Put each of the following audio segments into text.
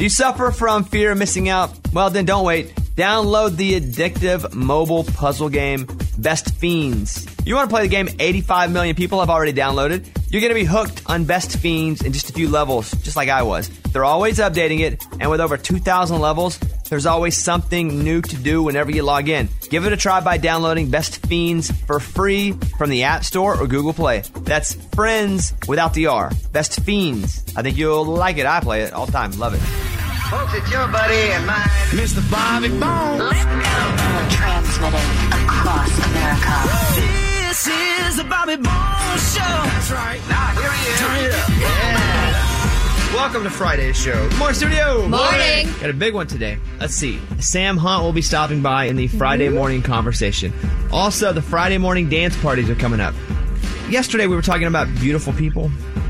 Do you suffer from fear of missing out? Well, then don't wait. Download the addictive mobile puzzle game, Best Fiends. You want to play the game 85 million people have already downloaded? You're going to be hooked on Best Fiends in just a few levels, just like I was. They're always updating it, and with over 2,000 levels, there's always something new to do whenever you log in. Give it a try by downloading Best Fiends for free from the App Store or Google Play. That's friends without the R. Best Fiends. I think you'll like it. I play it all the time. Love it. Folks, it's your buddy and mine, Mr. Bobby Bones. Let's go. Transmitting across America. This is the Bobby Bones Show. That's right. Now, here he is. Turn it up. Yeah. Welcome to Friday's show. Good morning, studio. Morning. Got a big one today. Let's see. Sam Hunt will be stopping by in the Friday morning conversation. Also, the Friday morning dance parties are coming up. Yesterday, we were talking about beautiful people.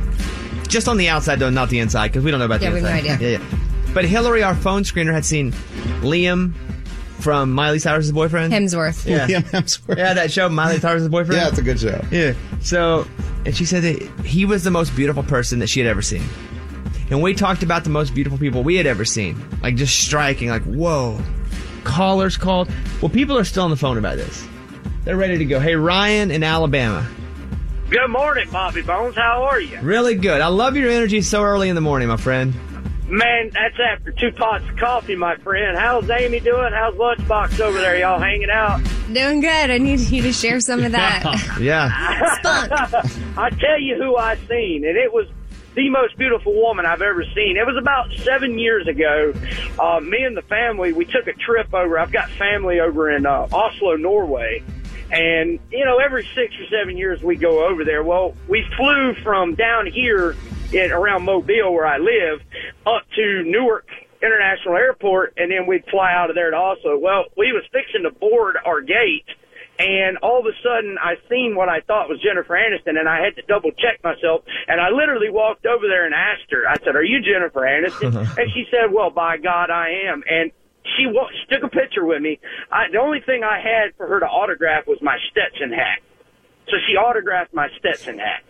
Just on the outside, though, not the inside, because we don't know about the inside. Yeah, we have no idea. Yeah. But Hillary, our phone screener, had seen Liam from Miley Cyrus's boyfriend. Hemsworth. Yeah. Liam Hemsworth. Yeah, that show, Miley Cyrus's boyfriend. Yeah, it's a good show. Yeah. So, and she said that he was the most beautiful person that she had ever seen. And we talked about the most beautiful people we had ever seen. Like, just striking, like, whoa. Callers called. Well, people are still on the phone about this. They're ready to go. Hey, Ryan in Alabama. Good morning, Bobby Bones. How are you? Really good. I love your energy so early in the morning, my friend. Man, that's after 2 pots of coffee, my friend. How's Amy doing? How's Lunchbox over there? Y'all hanging out? Doing good. I need you to share some of that. Yeah. Spunk. I tell you who I seen, and it was the most beautiful woman I've ever seen. It was about 7 years ago. Me and the family, we took a trip over. I've got family over in Oslo, Norway. And, you know, every 6 or 7 years we go over there. Well, we flew from down here around Mobile, where I live, up to Newark International Airport, and then we'd fly out of there to Oslo. Well, we was fixing to board our gate, and all of a sudden I seen what I thought was Jennifer Aniston, and I had to double check myself, and I literally walked over there and asked her. I said, "Are you Jennifer Aniston?" And she said, "Well, by God, I am." And she took a picture with me. The only thing I had for her to autograph was my Stetson hat. So she autographed my Stetson hat.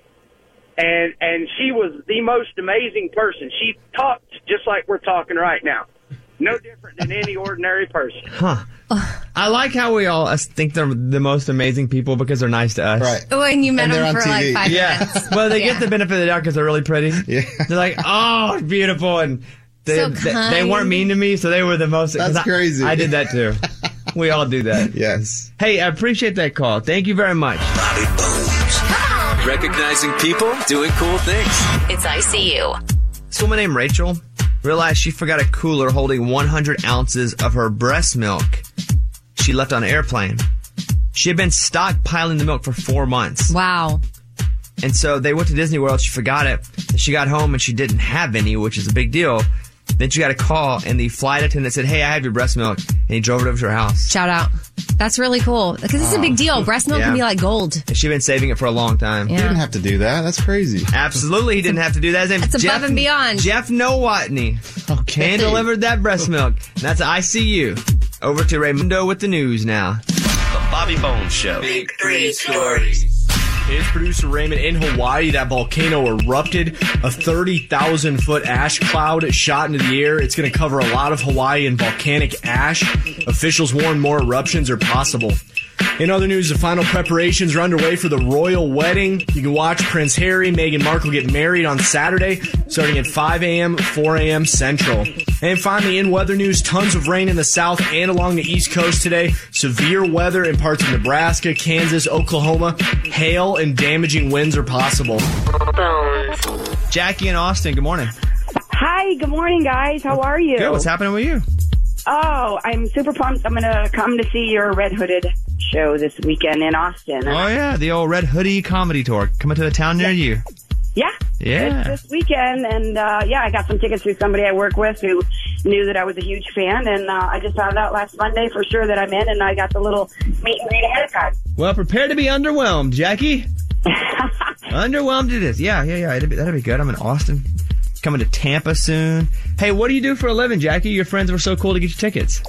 And she was the most amazing person. She talked just like we're talking right now. No different than any ordinary person. Huh. I like how we all think they're the most amazing people because they're nice to us. Right. When you met And they're them on for like TV. 5 minutes. Well, they get the benefit of the doubt because they're really pretty. Yeah. They're like, oh, beautiful. And So they kind. weren't mean to me, so they were the most. That's crazy. I did that too. We all do that. Yes. Hey, I appreciate that call. Thank you very much. Bobby Bones. Recognizing people, doing cool things. It's ICU. This woman named Rachel realized she forgot a cooler holding 100 ounces of her breast milk she left on an airplane. She had been stockpiling the milk for 4 months. Wow. And so they went to Disney World. She forgot it. And she got home and she didn't have any, which is a big deal. Then she got a call and the flight attendant said, "Hey, I have your breast milk." And he drove it over to her house. Shout out. That's really cool. Because it's a big deal. Breast milk can be like gold. And she'd been saving it for a long time. Yeah. He didn't have to do that. That's crazy. Absolutely, he didn't have to do that. His name's That's above and beyond. Jeff Nowotny. Okay. Hand delivered that breast milk. And that's ICU. Over to Raymundo with the news now. The Bobby Bones Show. Big 3 stories. It's producer Raymond. In Hawaii, that volcano erupted. A 30,000-foot ash cloud shot into the air. It's going to cover a lot of Hawaii in volcanic ash. Officials warn more eruptions are possible. In other news, the final preparations are underway for the royal wedding. You can watch Prince Harry and Meghan Markle get married on Saturday, starting at 5 a.m., 4 a.m. Central. And finally, in weather news, tons of rain in the south and along the east coast today. Severe weather in parts of Nebraska, Kansas, Oklahoma. Hail and damaging winds are possible. Jackie in Austin, good morning. Hi, good morning, guys. How are you? Good, what's happening with you? Oh, I'm super pumped. I'm going to come to see your Red Hooded show this weekend in Austin. Oh, yeah, the old Red Hoodie comedy tour coming to a town near you. Yeah. Yeah. It's this weekend, and I got some tickets through somebody I work with who knew that I was a huge fan, and I just found out last Monday for sure that I'm in, and I got the little meet and greet ahead of time. Well, prepare to be underwhelmed, Jackie. Underwhelmed it is. Yeah. That'll be good. I'm in Austin. Coming to Tampa soon. Hey, what do you do for a living, Jackie? Your friends were so cool to get you tickets.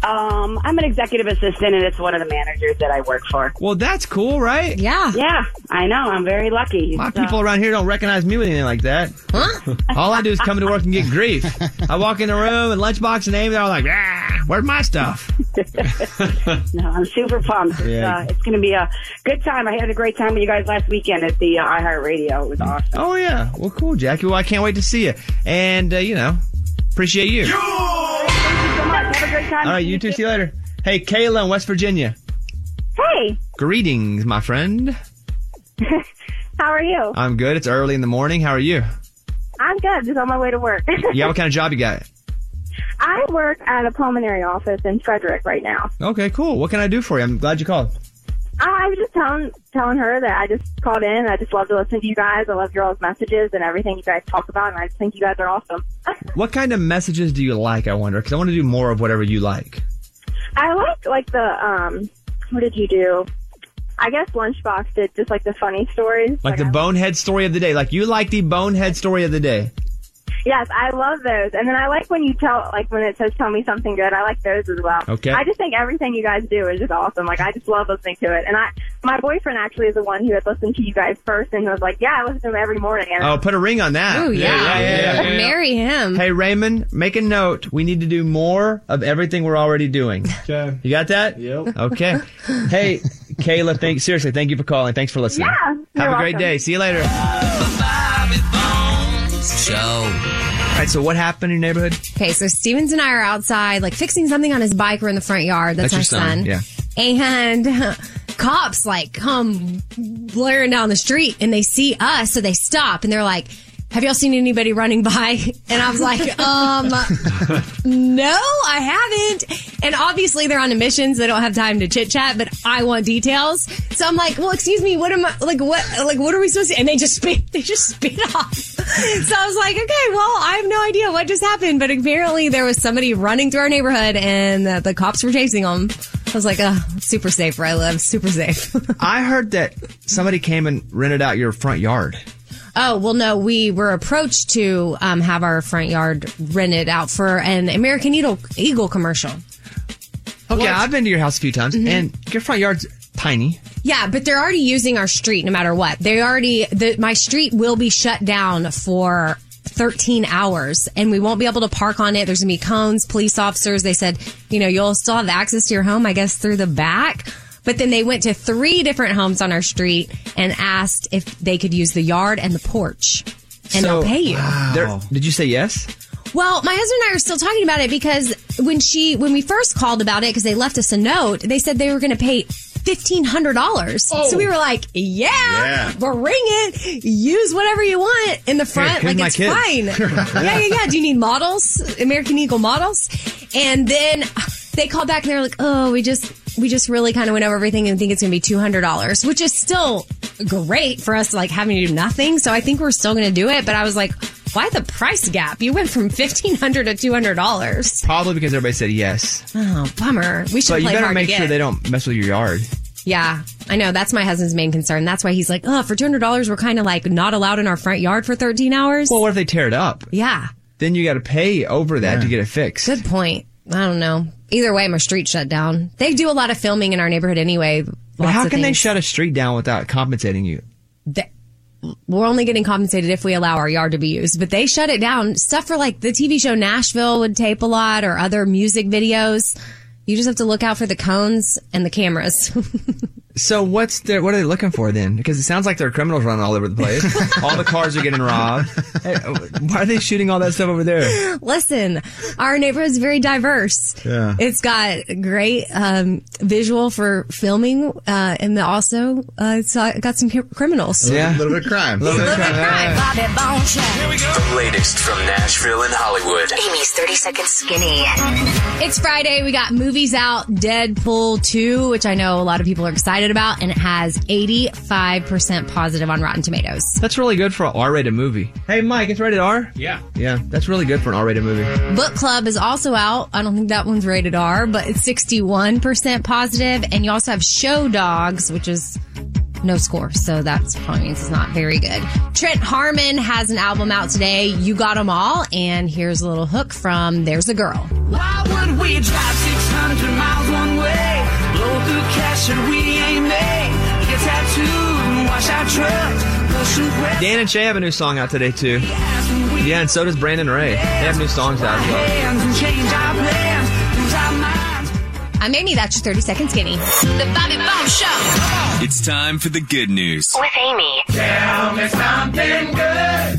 I'm an executive assistant, and it's one of the managers that I work for. Well, that's cool, right? Yeah. Yeah, I know. I'm very lucky. My people around here don't recognize me with anything like that. Huh? All I do is come to work and get grief. I walk in the room and Lunchbox and Amy, they're all like, where's my stuff? No, I'm super pumped. Yeah. It's going to be a good time. I had a great time with you guys last weekend at the iHeartRadio. It was awesome. Oh, yeah. Well, cool, Jackie. Well, I can't wait to see you. And, appreciate you. Thank you so much. Have a great time. All right, you too. See you later. Hey, Kayla in West Virginia. Hey, Greetings, my friend. how are you? I'm good. It's early in the morning. How are you? I'm good. Just on my way to work. Yeah, what kind of job you got? I work at a pulmonary office in Frederick right now. Okay, cool. What can I do for you? I'm glad you called. I was just telling her that I just called in. I just love to listen to you guys. I love your all's messages and everything you guys talk about, and I just think you guys are awesome. What kind of messages do you like, I wonder? Because I want to do more of whatever you like. I like the, what did you do? I guess Lunchbox did just like the funny stories. Like the bonehead story of the day. Like you like the bonehead story of the day. Yes, I love those. And then I like when you when it says tell me something good. I like those as well. Okay. I just think everything you guys do is just awesome. Like, I just love listening to it. And my boyfriend actually is the one who had listened to you guys first and was like, yeah, I listen to them every morning. And Oh, put a ring on that. Oh, yeah. Marry him. Hey, Raymond, make a note. We need to do more of everything we're already doing. Okay. You got that? Yep. Okay. Hey, Kayla, seriously, thank you for calling. Thanks for listening. Yeah, Have you're a great welcome. day. See you later. Show. All right, so what happened in your neighborhood? Okay, so Stevens and I are outside, like fixing something on his bike. We're in the front yard. That's your our son. Yeah. And cops come blaring down the street and they see us, so they stop and they're like, have y'all seen anybody running by? And I was like, no, I haven't. And obviously they're on a mission, so they don't have time to chit chat, but I want details. So I'm like, well, excuse me, what are we supposed to, and they just spit off. So I was like, okay, well, I have no idea what just happened, but apparently there was somebody running through our neighborhood and the cops were chasing them. I was like, super safe where I live, super safe. I heard that somebody came and rented out your front yard. Oh, well, no, we were approached to have our front yard rented out for an American Eagle commercial. Okay, I've been to your house a few times, and your front yard's tiny. Yeah, but they're already using our street no matter what. My street will be shut down for 13 hours, and we won't be able to park on it. There's going to be cones, police officers. They said, you'll still have access to your home, I guess, through the back. But then they went to 3 different homes on our street and asked if they could use the yard and the porch. And they'll pay you. Wow. Did you say yes? Well, my husband and I are still talking about it because when we first called about it, because they left us a note, they said they were going to pay $1,500. Oh. So we were like, yeah, bring it. Use whatever you want in the front. Here's like, my it's kids. fine. Yeah. Do you need models? American Eagle models? And then they called back and they were like, oh, we just really kind of went over everything and think it's going to be $200, which is still great for us, like having to do nothing. So I think we're still going to do it. But I was like, why the price gap? You went from $1,500 to $200. Probably because everybody said yes. Oh, bummer. We should But you play better hard make to sure get. they don't mess with your yard. Yeah, I know. That's my husband's main concern. That's why he's like, oh, for $200, we're kind of like not allowed in our front yard for 13 hours. Well, what if they tear it up? Yeah. Then you got to pay over that to get it fixed. Good point. I don't know. Either way, my street shut down. They do a lot of filming in our neighborhood anyway. But how can they shut a street down without compensating you? We're only getting compensated if we allow our yard to be used, but they shut it down. Stuff for like the TV show Nashville would tape a lot, or other music videos. You just have to look out for the cones and the cameras. So what are they looking for then? Because it sounds like there are criminals running all over the place. All the cars are getting robbed. Hey, why are they shooting all that stuff over there? Listen, our neighborhood is very diverse. Yeah. It's got great visual for filming, and also it's got some criminals. Yeah. A little bit of crime. Bobby Bone Show. Here we go. The latest from Nashville and Hollywood. Amy's 30 Second Skinny. It's Friday. We got movies out. Deadpool 2, which I know a lot of people are excited about, and it has 85% positive on Rotten Tomatoes. That's really good for an R-rated movie. Hey, Mike, it's rated R? Yeah. Yeah, that's really good for an R-rated movie. Book Club is also out. I don't think that one's rated R, but it's 61% positive. And you also have Show Dogs, which is no score. So that's probably means it's not very good. Trent Harmon has an album out today, You Got 'Em All. And here's a little hook from There's a Girl. Why would we drive 600 miles one way? Blow through cash that we ain't made. Get tattooed and wash our trucks. Dan and Shay have a new song out today, too. Yeah, and so does Brandon Ray. They have new songs out as well. Amy, that's your 30-second skinny. The Bobby Bones Show. It's time for the good news. With Amy. Tell me something good.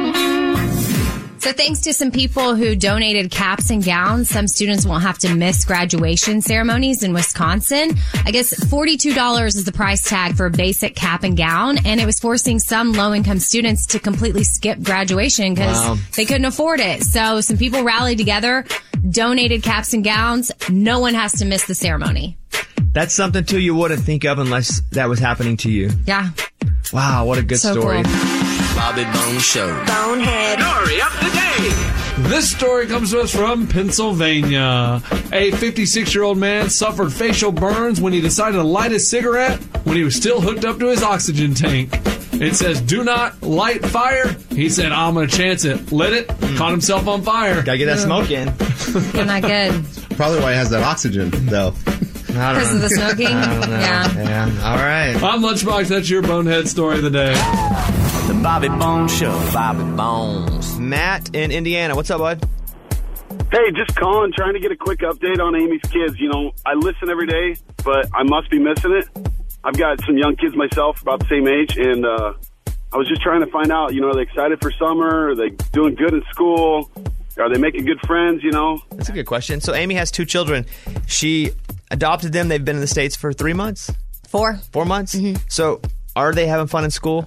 So thanks to some people who donated caps and gowns, some students won't have to miss graduation ceremonies in Wisconsin. I guess $42 is the price tag for a basic cap and gown, and it was forcing some low-income students to completely skip graduation because they couldn't afford it. So some people rallied together, donated caps and gowns. No one has to miss the ceremony. That's something, too, you wouldn't think of unless that was happening to you. Yeah. Wow, what a good story. Cool. Bobby Bones Show. Bonehead. Story of the day. This story comes to us from Pennsylvania. A 56-year-old man suffered facial burns when he decided to light a cigarette when he was still hooked up to his oxygen tank. It says, do not light fire. He said, I'm going to chance it. Lit it. Caught himself on fire. Gotta get that smoke in. You're not good. Probably why he has that oxygen, though. Because of the smoking? I don't know. Yeah. All right. I'm Lunchbox. That's your bonehead story of the day. The Bobby Bones Show. Bobby Bones. Matt in Indiana. What's up, bud? Hey, just calling, trying to get a quick update on Amy's kids. You know, I listen every day, but I must be missing it. I've got some young kids myself, about the same age, and I was just trying to find out, you know, are they excited for summer? Are they doing good in school? Are they making good friends, you know? That's a good question. So Amy has 2 children. She adopted them. They've been in the States for 3 months? 4. 4 months? Mm-hmm. So are they having fun in school?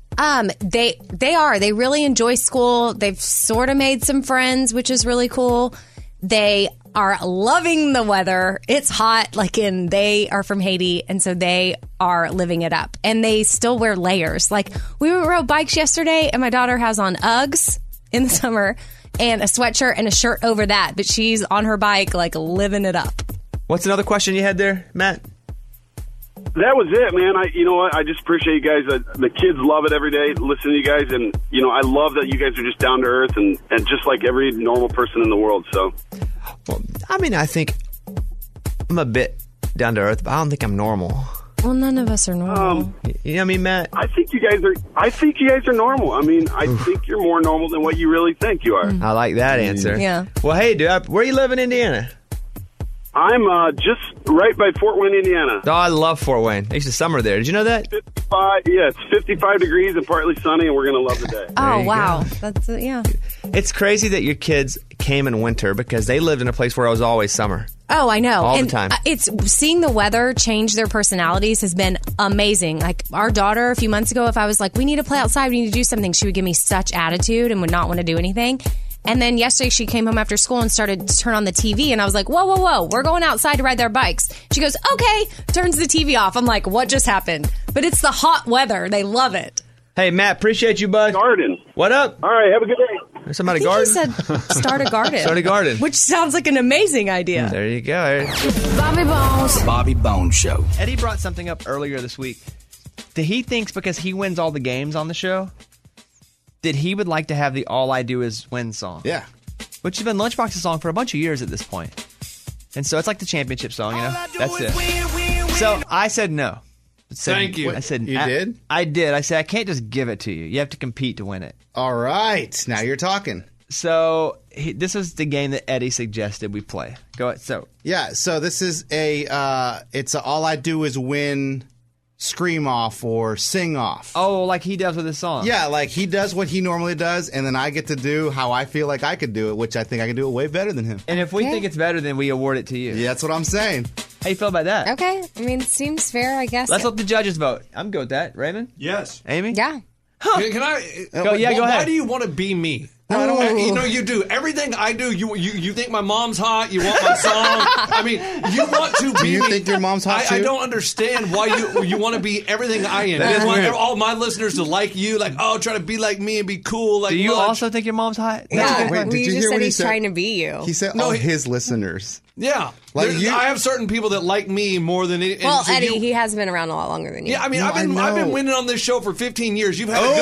They are. They really enjoy school. They've sort of made some friends, which is really cool. They are loving the weather. It's hot, they are from Haiti, and so they are living it up. And they still wear layers. Like, we rode bikes yesterday, and my daughter has on Uggs in the summer and a sweatshirt and a shirt over that, but she's on her bike, living it up. What's another question you had there, Matt? That was it, man. You know what? I just appreciate you guys. The kids love it every day, listen to you guys. And, you know, I love that you guys are just down to earth and just like every normal person in the world. So, well, I mean, I think I'm a bit down to earth, but I don't think I'm normal. Well, none of us are normal. You know what I mean, Matt? I think you guys are normal. I mean, I think you're more normal than what you really think you are. I like that answer. Yeah. Well, hey, dude, where you live in Indiana? I'm just right by Fort Wayne, Indiana. Oh, I love Fort Wayne. I used to summer there. Did you know that? 55. Yeah, it's 55 degrees and partly sunny, and we're going to love the day. Oh, wow. That's yeah. It's crazy that your kids came in winter because they lived in a place where it was always summer. Oh, I know. All the time. It's seeing the weather change their personalities has been amazing. Like our daughter a few months ago, if I was like, we need to play outside, we need to do something, she would give me such attitude and would not want to do anything. And then yesterday she came home after school and started to turn on the TV. And I was like, whoa, we're going outside to ride their bikes. She goes, okay, turns the TV off. I'm like, what just happened? But it's the hot weather. They love it. Hey, Matt, appreciate you, bud. Garden. What up? All right, have a good day. Somebody garden? He said start a garden. Start a garden. Which sounds like an amazing idea. There you go. Bobby Bones. Bobby Bones Show. Eddie brought something up earlier this week that he thinks because he wins all the games on the show, that he would like to have the All I Do Is Win song. Yeah. Which has been Lunchbox's song for a bunch of years at this point. And so it's like the championship song, you know? That's it. So I said no. Thank you. I said, You did? I did. I said, I can't just give it to you. You have to compete to win it. All right. Now you're talking. So this is the game that Eddie suggested we play. Go ahead. So this is it's a All I Do Is Win scream off or sing off. Oh, like he does with his song. Yeah, like he does what he normally does, and then I get to do how I feel like I could do it, which I think I can do it way better than him. And if we think it's better, then we award it to you. Yeah, that's what I'm saying. How you feel about that? Okay. I mean, it seems fair, I guess. Let's let the judges vote. I'm good with that. Raymond? Yes. Amy? Yeah. Can I? Go ahead. Why do you want to be me? No, I don't want You know, you do everything I do. You think my mom's hot? You want my song? I mean, you want to be. Do you me. think your mom's hot too? I don't understand why you want to be everything I am. That You is want weird. all my listeners to like you, like try to be like me and be cool. Like, Do you Lunch. also think your mom's hot? Yeah, Wait, did you you just hear said what he he's said? trying to be you. He said No, all he- his listeners. Yeah, Like There- you- I have certain people that like me more than any. Well, and so Eddie, you- he has been around a lot longer than you. Yeah, I mean, No, I've I been know. winning on this show for 15 years. You've had a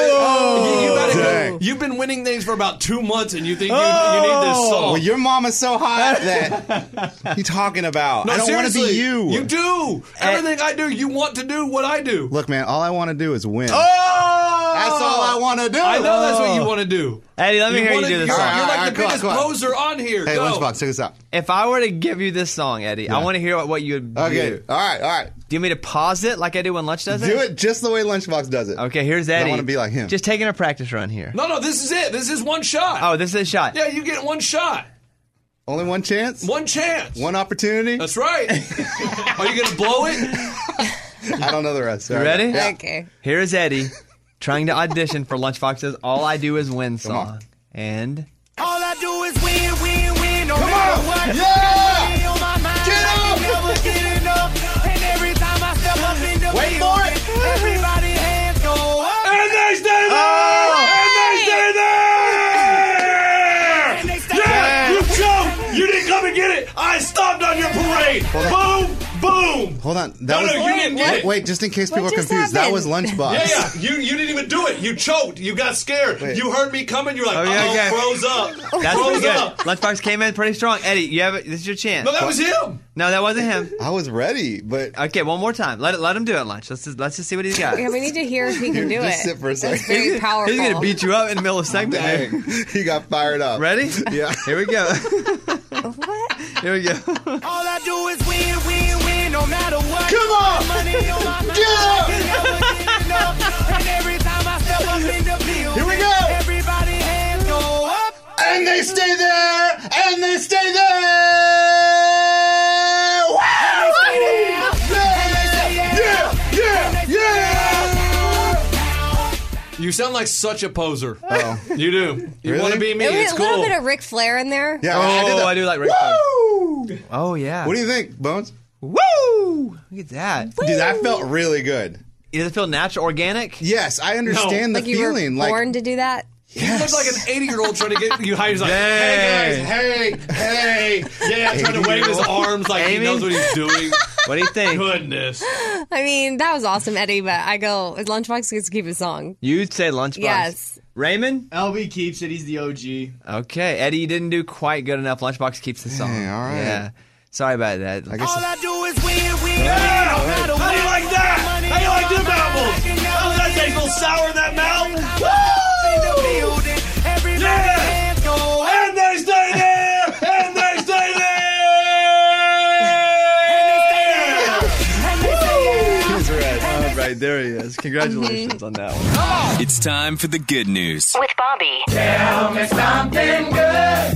Dang. you've been winning things for about 2 months, and you think you need this song. Well, your mom is so hot that you talking about. No, I don't want to be seriously, you. You do everything I do. You want to do what I do. Look, man, all I want to do is win. Oh, That's all I want to do. I know that's what you want to do. Eddie, let me hear you wanna- do this You're, song. you're like All right, the come on, biggest come on. poser on here. Hey, Go. Lunchbox, check this out. If I were to give you this song, Eddie, I want to hear what you would Okay, do. all right. Do you want me to pause it like I do when Lunch does Do it just the way Lunchbox does it. Okay, here's I Eddie. want to be like him. Just taking a practice run here. No, this is it. This is one shot. Oh, this is a shot. Yeah, you get one shot. Only one chance? One chance. One opportunity? That's right. Are you going to blow it? I don't know the rest. You All right. ready? Yeah. Okay. Here is Eddie trying to audition for Lunchbox's All I Do Is Win Come on. song. And All I do is win, win, win, no Come matter on. what. Yeah. Money on my mind, Get I up. can never get enough. And every time I step up in the Wait building, for it. everybody hands go up. And they stay there! And they stay there! And they stay Yeah! there. You choked! You didn't come and get it! I stopped on your parade! Boom! Boom! Hold on. No, you didn't get it. Wait, just in case people are just confused. That happened? was Lunchbox. Yeah. You didn't even do it. You choked. You got scared. Wait. You heard me coming. You're like, Oh, yeah, okay. froze up. that's froze pretty good. up. Lunchbox came in pretty strong. Eddie, you have it. This is your chance. No, that was him. No, that wasn't him. I was ready, but Okay, one more time. Let him do it, Lunch. Let's just see what he's got. Yeah, we need to hear if he can do just it. sit for a That's second. very powerful. He's gonna beat you up in the middle of segment. dang, he got fired up. Ready? Yeah. Here we go. What? Here we go. All I do is win, win, win, no matter what. Come on. Money on my mind, Get up. I can never get enough. And every time I step up in the building, Here we go. everybody hands go up. And they stay there. And they stay there. Wow! Yeah. You sound like such a poser. Oh. You do. You Really? want to be me. A It's little cool. bit of Ric Flair in there. Yeah, Oh, I do like Rick. Woo! Oh yeah. What do you think, Bones? Woo! Look at that. Dude, that felt really good. Does it feel natural, organic? Yes, I understand Like the you feeling. were born Like, to do that. You look like an 80-year-old trying to get you high. He's like, Dang. hey guys, hey. Yeah, trying to wave his arms like he Amy? knows what he's doing. What do you think? Goodness. I mean, that was awesome, Eddie, but I go, as Lunchbox gets to keep his song. You'd say Lunchbox. Yes. Raymond? LB keeps it. He's the OG. Okay. Eddie, you didn't do quite good enough. Lunchbox keeps the song. Dang, all right. Yeah. Sorry about that. I guess All I do is win, win, Yeah. win, no matter How what. do you like that? Money How do you on like my them mind, apples? I can never Oh, that get tastes a little enough. sour in that mouth. In the building, everybody Yeah. hands go up. And they stay there. And they stay there. he's red. All right, there he is. Congratulations on that one. It's time for the good news. With Bobby. Tell me something good.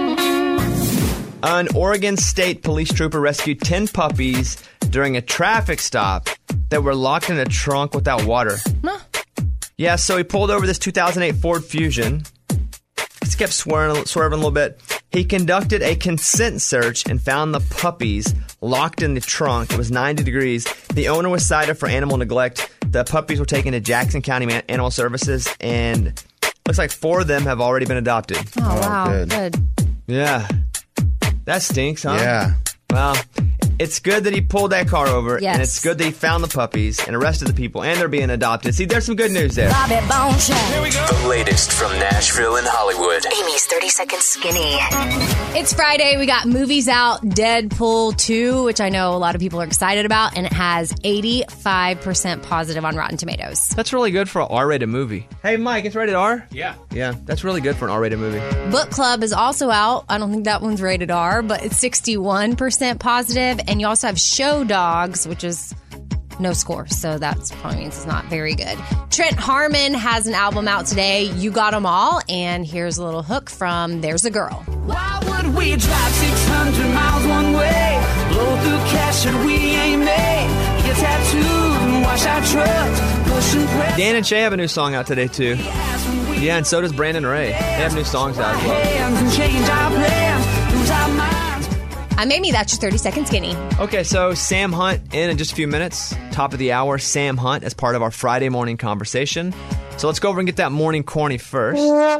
An Oregon State police trooper rescued 10 puppies during a traffic stop that were locked in a trunk without water. Yeah, so he pulled over this 2008 Ford Fusion. Just kept swerving a little bit. He conducted a consent search and found the puppies locked in the trunk. It was 90 degrees. The owner was cited for animal neglect. The puppies were taken to Jackson County Animal Services, and looks like 4 of them have already been adopted. Oh, wow. good. Yeah. That stinks, huh? Yeah. Well, it's good that he pulled that car over, Yes. and it's good that he found the puppies and arrested the people, and they're being adopted. See, there's some good news there. Bobby Bone Show. Here we go. The latest from Nashville and Hollywood. Amy's 30 Second Skinny. It's Friday. We got movies out. Deadpool 2, which I know a lot of people are excited about, and it has 85% positive on Rotten Tomatoes. That's really good for an R-rated movie. Hey, Mike, it's rated R? Yeah. Yeah, that's really good for an R-rated movie. Book Club is also out. I don't think that one's rated R, but it's 61% positive. And you also have Show Dogs, which is no score, so that probably means it's not very good. Trent Harmon has an album out today, You Got 'Em All, and here's a little hook from There's a Girl. Why would we drive 600 miles one way? Blow through cash that we ain't made. Get tattoos and wash our trucks. Push and press. Dan and Shay have a new song out today, too. When we Yeah, and so does Brandon Ray. They have new songs out as well. Hands and change our plans, lose our minds. Maybe that's your 30-second skinny. Okay, so Sam Hunt in just a few minutes. Top of the hour, Sam Hunt as part of our Friday morning conversation. So let's go over and get that morning corny first.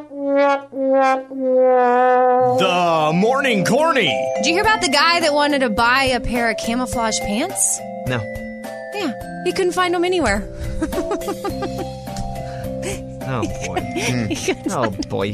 The morning corny. Did you hear about the guy that wanted to buy a pair of camouflage pants? No. Yeah, he couldn't find them anywhere. Oh, boy. Oh, boy.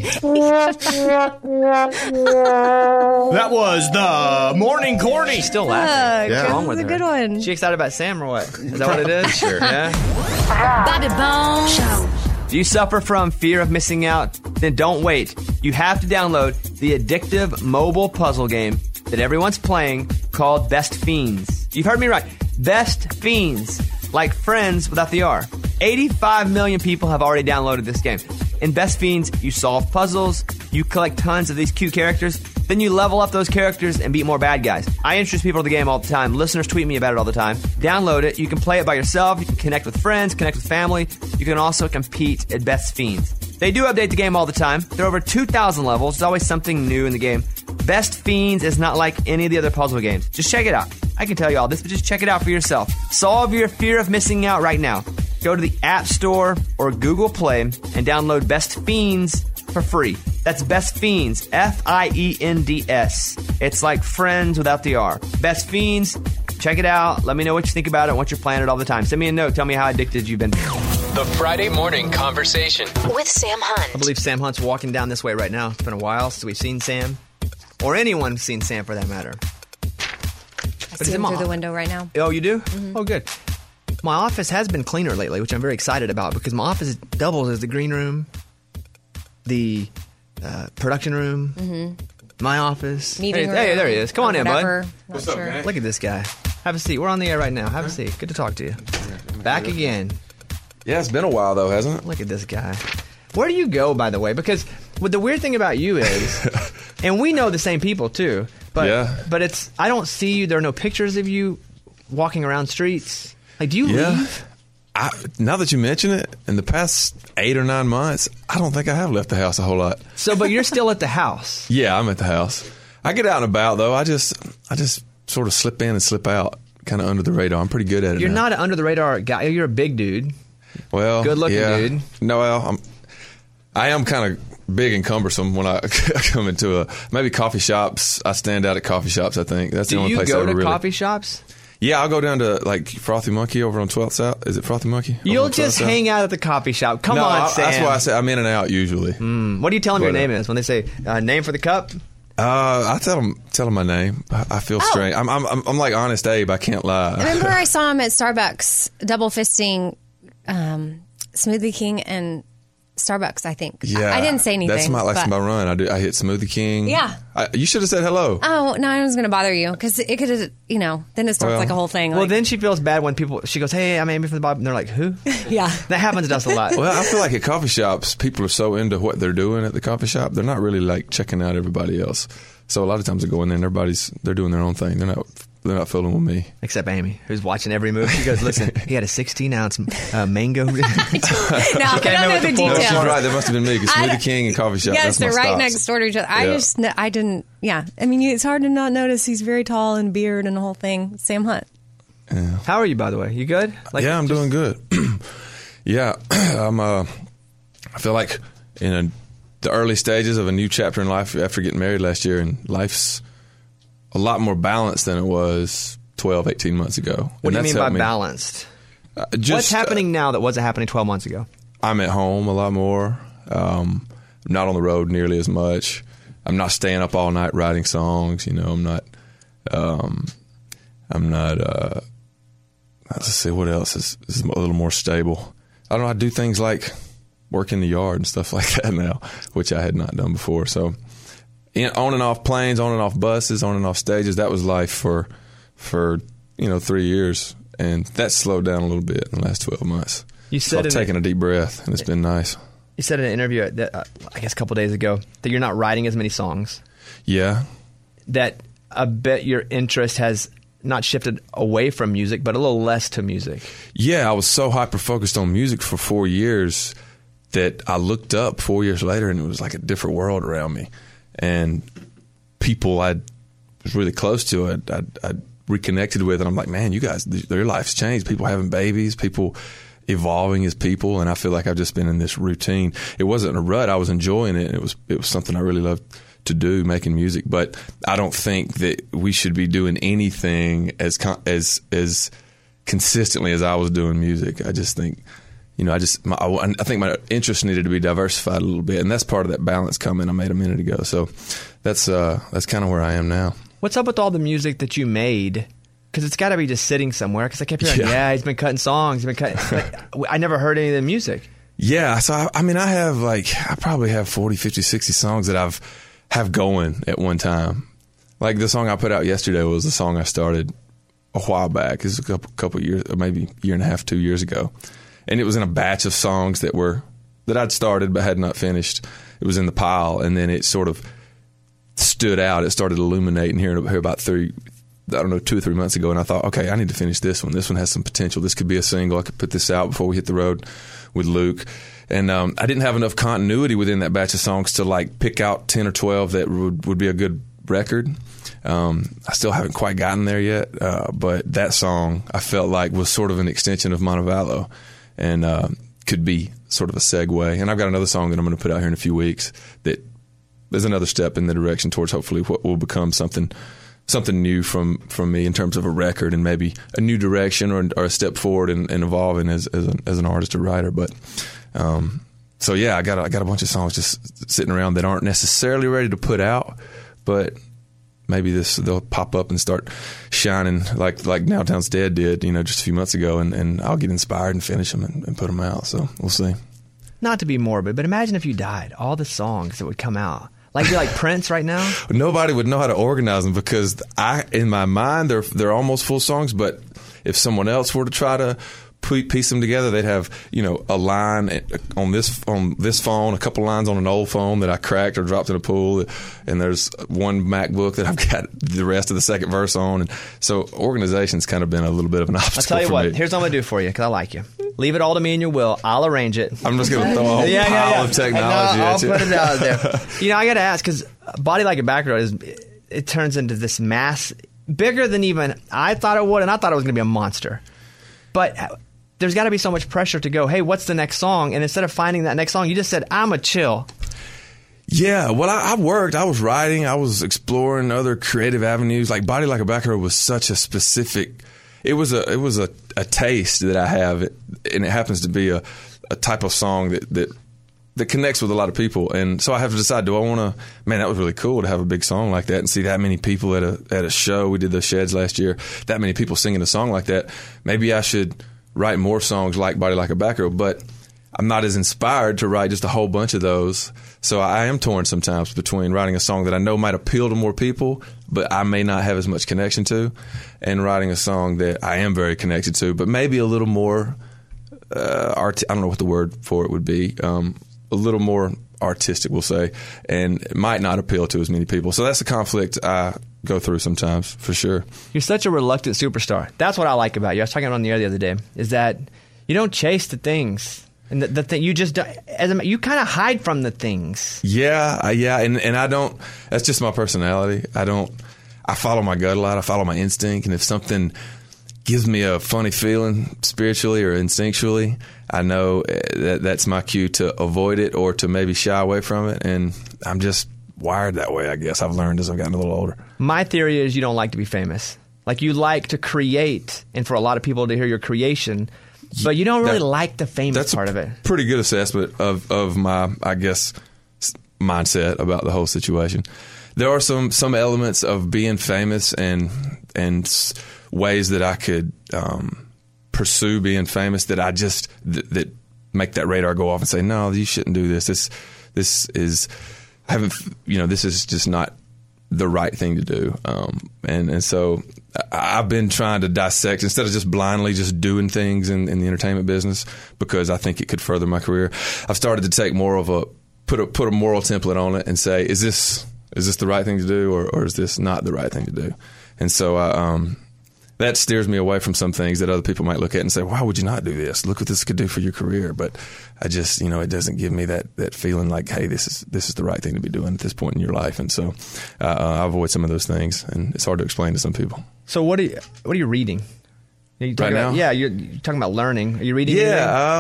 That was the morning corny. She's still laughing. Yeah. What's wrong with That's a her? good one. She excited about Sam or what? Is that what it is? Sure. Yeah. Bobby Bones. Do you suffer from fear of missing out? Then don't wait. You have to download the addictive mobile puzzle game that everyone's playing called Best Fiends. You've heard me right. Best Fiends. Like friends without the R. 85 million people have already downloaded this game. In Best Fiends, you solve puzzles, you collect tons of these cute characters, then you level up those characters and beat more bad guys. I introduce people to the game all the time. Listeners tweet me about it all the time. Download it. You can play it by yourself. You can connect with friends, connect with family. You can also compete at Best Fiends. They do update the game all the time. There are over 2,000 levels. There's always something new in the game. Best Fiends is not like any of the other puzzle games. Just check it out. I can tell you all this, but just check it out for yourself. Solve your fear of missing out right now. Go to the App Store or Google Play and download Best Fiends for free. That's Best Fiends, F-I-E-N-D-S. It's like friends without the R. Best Fiends, check it out. Let me know what you think about it, what you're playing it all the time. Send me a note. Tell me how addicted you've been. The Friday morning conversation with Sam Hunt. I believe Sam Hunt's walking down this way right now. It's been a while since we've seen Sam. Or anyone seen Sam for that matter. I see him through the window right now. Oh, you do? Mm-hmm. Oh, good. My office has been cleaner lately, which I'm very excited about because my office doubles as the green room, the production room, my office. Meeting room. Hey, there he is. Come on in, bud. What's up, man? Look at this guy. Have a seat. We're on the air right now. Have a seat. Good to talk to you. Back again. Yeah, it's been a while, though, hasn't it? Look at this guy. Where do you go, by the way? Because what the weird thing about you is, and we know the same people, too, but it's, I don't see you. There are no pictures of you walking around streets. Like, do you leave? Now that you mention it, in the past 8 or 9 months, I don't think I have left the house a whole lot. So, but you're still at the house. Yeah, I'm at the house. I get out and about, though. I just sort of slip in and slip out, kind of under the radar. I'm pretty good at it. You're now. not an under the radar guy. You're a big dude. Well, good looking dude. No, well, I am kind of big and cumbersome when I come into maybe coffee shops. I stand out at coffee shops, I think. That's the only place I ever Do you go to really... coffee shops? Yeah, I'll go down to like Frothy Monkey over on 12th South. Is it Frothy Monkey? You'll just hang out at the coffee shop. Come on, Sam. That's why I say I'm in and out usually. What do you tell them your name is when they say name for the cup? I tell them my name. I feel strange. I'm like Honest Abe. I can't lie. Remember I saw him at Starbucks double fisting Smoothie King and Starbucks, I think. Yeah, I didn't say anything. That's my run. I hit Smoothie King. Yeah. You should have said hello. Oh, no, I was going to bother you because it could have, then it starts like a whole thing. Well, then she feels bad when she goes, hey, I'm Amy from the Bob. And they're like, who? Yeah. That happens to us a lot. Well, I feel like at coffee shops, people are so into what they're doing at the coffee shop, they're not really like checking out everybody else. So a lot of times I go in there and they're doing their own thing. They're not fooling with me. Except Amy, who's watching every move. She goes, listen, he had a 16-ounce mango. No, I don't know the details. No, she's right. That must have been me because Smoothie King and coffee shop. Yes, that's my they're right stops. next door to each other. I didn't. I mean, it's hard to not notice he's very tall and beard and the whole thing. Sam Hunt. Yeah. How are you, by the way? You good? Yeah, I'm doing good. Yeah, I feel like in the early stages of a new chapter in life after getting married last year, and life's a lot more balanced than it was 12, 18 months ago. What do you mean by balanced? What's happening now that wasn't happening 12 months ago? I'm at home a lot more. I'm not on the road nearly as much. I'm not staying up all night writing songs. I'm not. Let's see what else is a little more stable. I don't know. I do things like work in the yard and stuff like that now, which I had not done before. So on and off planes, on and off buses, on and off stages. That was life for 3 years, and that slowed down a little bit in the last 12 months. You said so I've taken a deep breath, and it's been nice. You said in an interview, I guess a couple days ago, that you're not writing as many songs. Yeah. That I bet your interest has not shifted away from music, but a little less to music. Yeah, I was so hyper-focused on music for 4 years that I looked up 4 years later, and it was like a different world around me. And people I was really close to, I reconnected with, and I'm like, man, you guys, their life's changed. People having babies, people evolving as people, and I feel like I've just been in this routine. It wasn't a rut. I was enjoying it. It was something I really loved to do, making music. But I don't think that we should be doing anything as consistently as I was doing music. I just think, I think my interest needed to be diversified a little bit, and that's part of that balance comment I made a minute ago. So that's kind of where I am now. What's up with all the music that you made? Because it's got to be just sitting somewhere. Because I kept hearing, he's been cutting songs. He's been cutting. But I never heard any of the music. Yeah, so I have I probably have 40, 50, 60 songs that I've have going at one time. Like the song I put out yesterday was a song I started a while back. It was a couple years, maybe a year and a half, 2 years ago. And it was in a batch of songs that I'd started but had not finished. It was in the pile, and then it sort of stood out. It started illuminating here about 2 or 3 months ago, and I thought, okay, I need to finish this one. This one has some potential. This could be a single. I could put this out before we hit the road with Luke. And I didn't have enough continuity within that batch of songs to pick out 10 or 12 that would be a good record. I still haven't quite gotten there yet, but that song I felt like was sort of an extension of Montevallo, and could be sort of a segue. And I've got another song that I'm going to put out here in a few weeks that is another step in the direction towards hopefully what will become something new from me in terms of a record, and maybe a new direction or a step forward and evolving as an artist or writer. But so yeah, I got a bunch of songs just sitting around that aren't necessarily ready to put out, but maybe they'll pop up and start shining like Now Town's Dead did, just a few months ago, and I'll get inspired and finish them and put them out. So we'll see. Not to be morbid, but imagine if you died, all the songs that would come out. Like you're like Prince right now? Nobody would know how to organize them, because in my mind, they're almost full songs, but if someone else were to try to piece them together, they'd have, a line on this phone, a couple lines on an old phone that I cracked or dropped in a pool, and there's one MacBook that I've got the rest of the second verse on. And so organization's kind of been a little bit of an obstacle. I'll tell you what, me. Here's what I'm going to do for you, because I like you. Leave it all to me and your will. I'll arrange it. I'm just going to throw a whole pile of technology I'll at you. put it out there. I got to ask, because Body Like a Back Road it turns into this mass, bigger than even I thought it would, and I thought it was going to be a monster. But there's got to be so much pressure to go, hey, what's the next song? And instead of finding that next song, you just said, I'm a chill. Yeah, well, I worked. I was writing. I was exploring other creative avenues. Like Body Like a Back Road was such a specific. It was a taste that I have, and it happens to be a type of song that connects with a lot of people. And so I have to decide: do I want to? Man, that was really cool to have a big song like that and see that many people at a show. We did the Sheds last year. That many people singing a song like that. Maybe I should write more songs like Body Like a Back Road, but I'm not as inspired to write just a whole bunch of those. So I am torn sometimes between writing a song that I know might appeal to more people, but I may not have as much connection to, and writing a song that I am very connected to, but maybe a little more, I don't know what the word for it would be, a little more artistic, we'll say, and it might not appeal to as many people. So that's a conflict I go through sometimes, for sure. You're such a reluctant superstar. That's what I like about you. I was talking on the air the other day, is that you don't chase the things. And the thing, you just you kind of hide from the things. Yeah, and I don't. That's just my personality. I follow my gut a lot. I follow my instinct, and if something gives me a funny feeling spiritually or instinctually, I know that's my cue to avoid it or to maybe shy away from it. And I'm just wired that way, I guess. I've learned as I've gotten a little older. My theory is you don't like to be famous. Like you like to create, and for a lot of people to hear your creation. But you don't really like the famous part of it. Pretty good assessment of my, I guess, mindset about the whole situation. There are some elements of being famous and ways that I could pursue being famous that I just that make that radar go off and say, no, you shouldn't do this. This is just not the right thing to do. And so I've been trying to dissect, instead of just blindly just doing things in the entertainment business, because I think it could further my career. I've started to take more of put a moral template on it and say, is this the right thing to do, or is this not the right thing to do? And so that steers me away from some things that other people might look at and say, why would you not do this? Look what this could do for your career. But I just, it doesn't give me that feeling like, hey, this is the right thing to be doing at this point in your life. And so I avoid some of those things, and it's hard to explain to some people. So what are you reading? Are you right now? Yeah, you're talking about learning. Are you reading anything?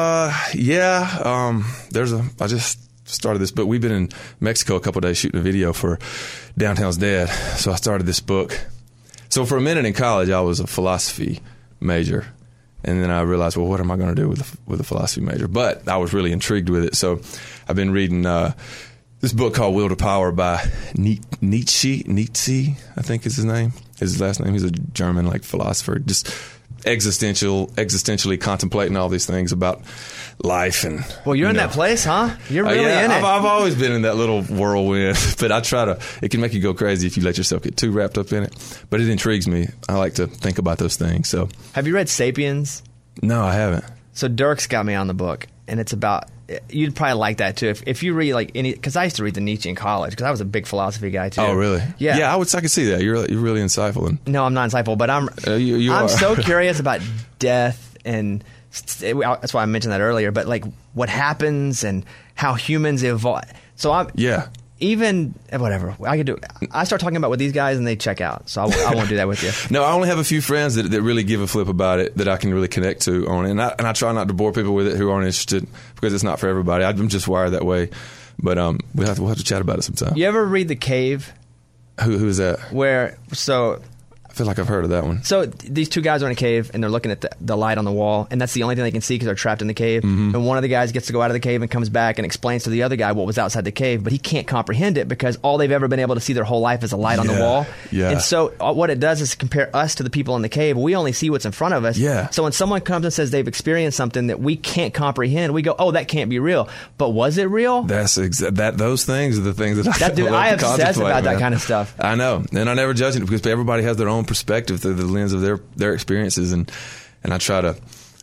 I just started this book. We've been in Mexico a couple of days shooting a video for Downtown's Dead. So I started this book. So for a minute in college, I was a philosophy major. And then I realized, well, what am I going to do with a philosophy major? But I was really intrigued with it. So I've been reading this book called Will to Power by Nietzsche, I think is his name. Is his last name. He's a German philosopher, just existentially contemplating all these things about life. And well, you're in that place, huh? You're really in it. I've always been in that little whirlwind, but it can make you go crazy if you let yourself get too wrapped up in it. But it intrigues me. I like to think about those things. So, have you read *Sapiens*? No, I haven't. So Dirk's got me on the book, and it's about. You'd probably like that too if you read because I used to read the Nietzsche in college because I was a big philosophy guy too. Oh, really? Yeah. Yeah, I could see that. You're really insightful. No, I'm not insightful, but I'm so curious about death, and that's why I mentioned that earlier. But what happens and how humans evolve. So whatever I could do. I start talking about with these guys and they check out. So I won't do that with you. No, I only have a few friends that really give a flip about it that I can really connect to on it. And I try not to bore people with it who aren't interested because it's not for everybody. I'm just wired that way. But we'll have to chat about it sometime. You ever read The Cave? Who is that? I feel like I've heard of that one. So these two guys are in a cave, and they're looking at the light on the wall, and that's the only thing they can see because they're trapped in the cave. Mm-hmm. And one of the guys gets to go out of the cave and comes back and explains to the other guy what was outside the cave, but he can't comprehend it because all they've ever been able to see their whole life is a light on the wall. Yeah. And so what it does is compare us to the people in the cave. We only see what's in front of us. Yeah. So when someone comes and says they've experienced something that we can't comprehend, we go, oh, that can't be real. But was it real? Those things are the things that I obsess about that kind of stuff. I know. And I never judge it because everybody has their own perspective through the lens of their experiences, and I try to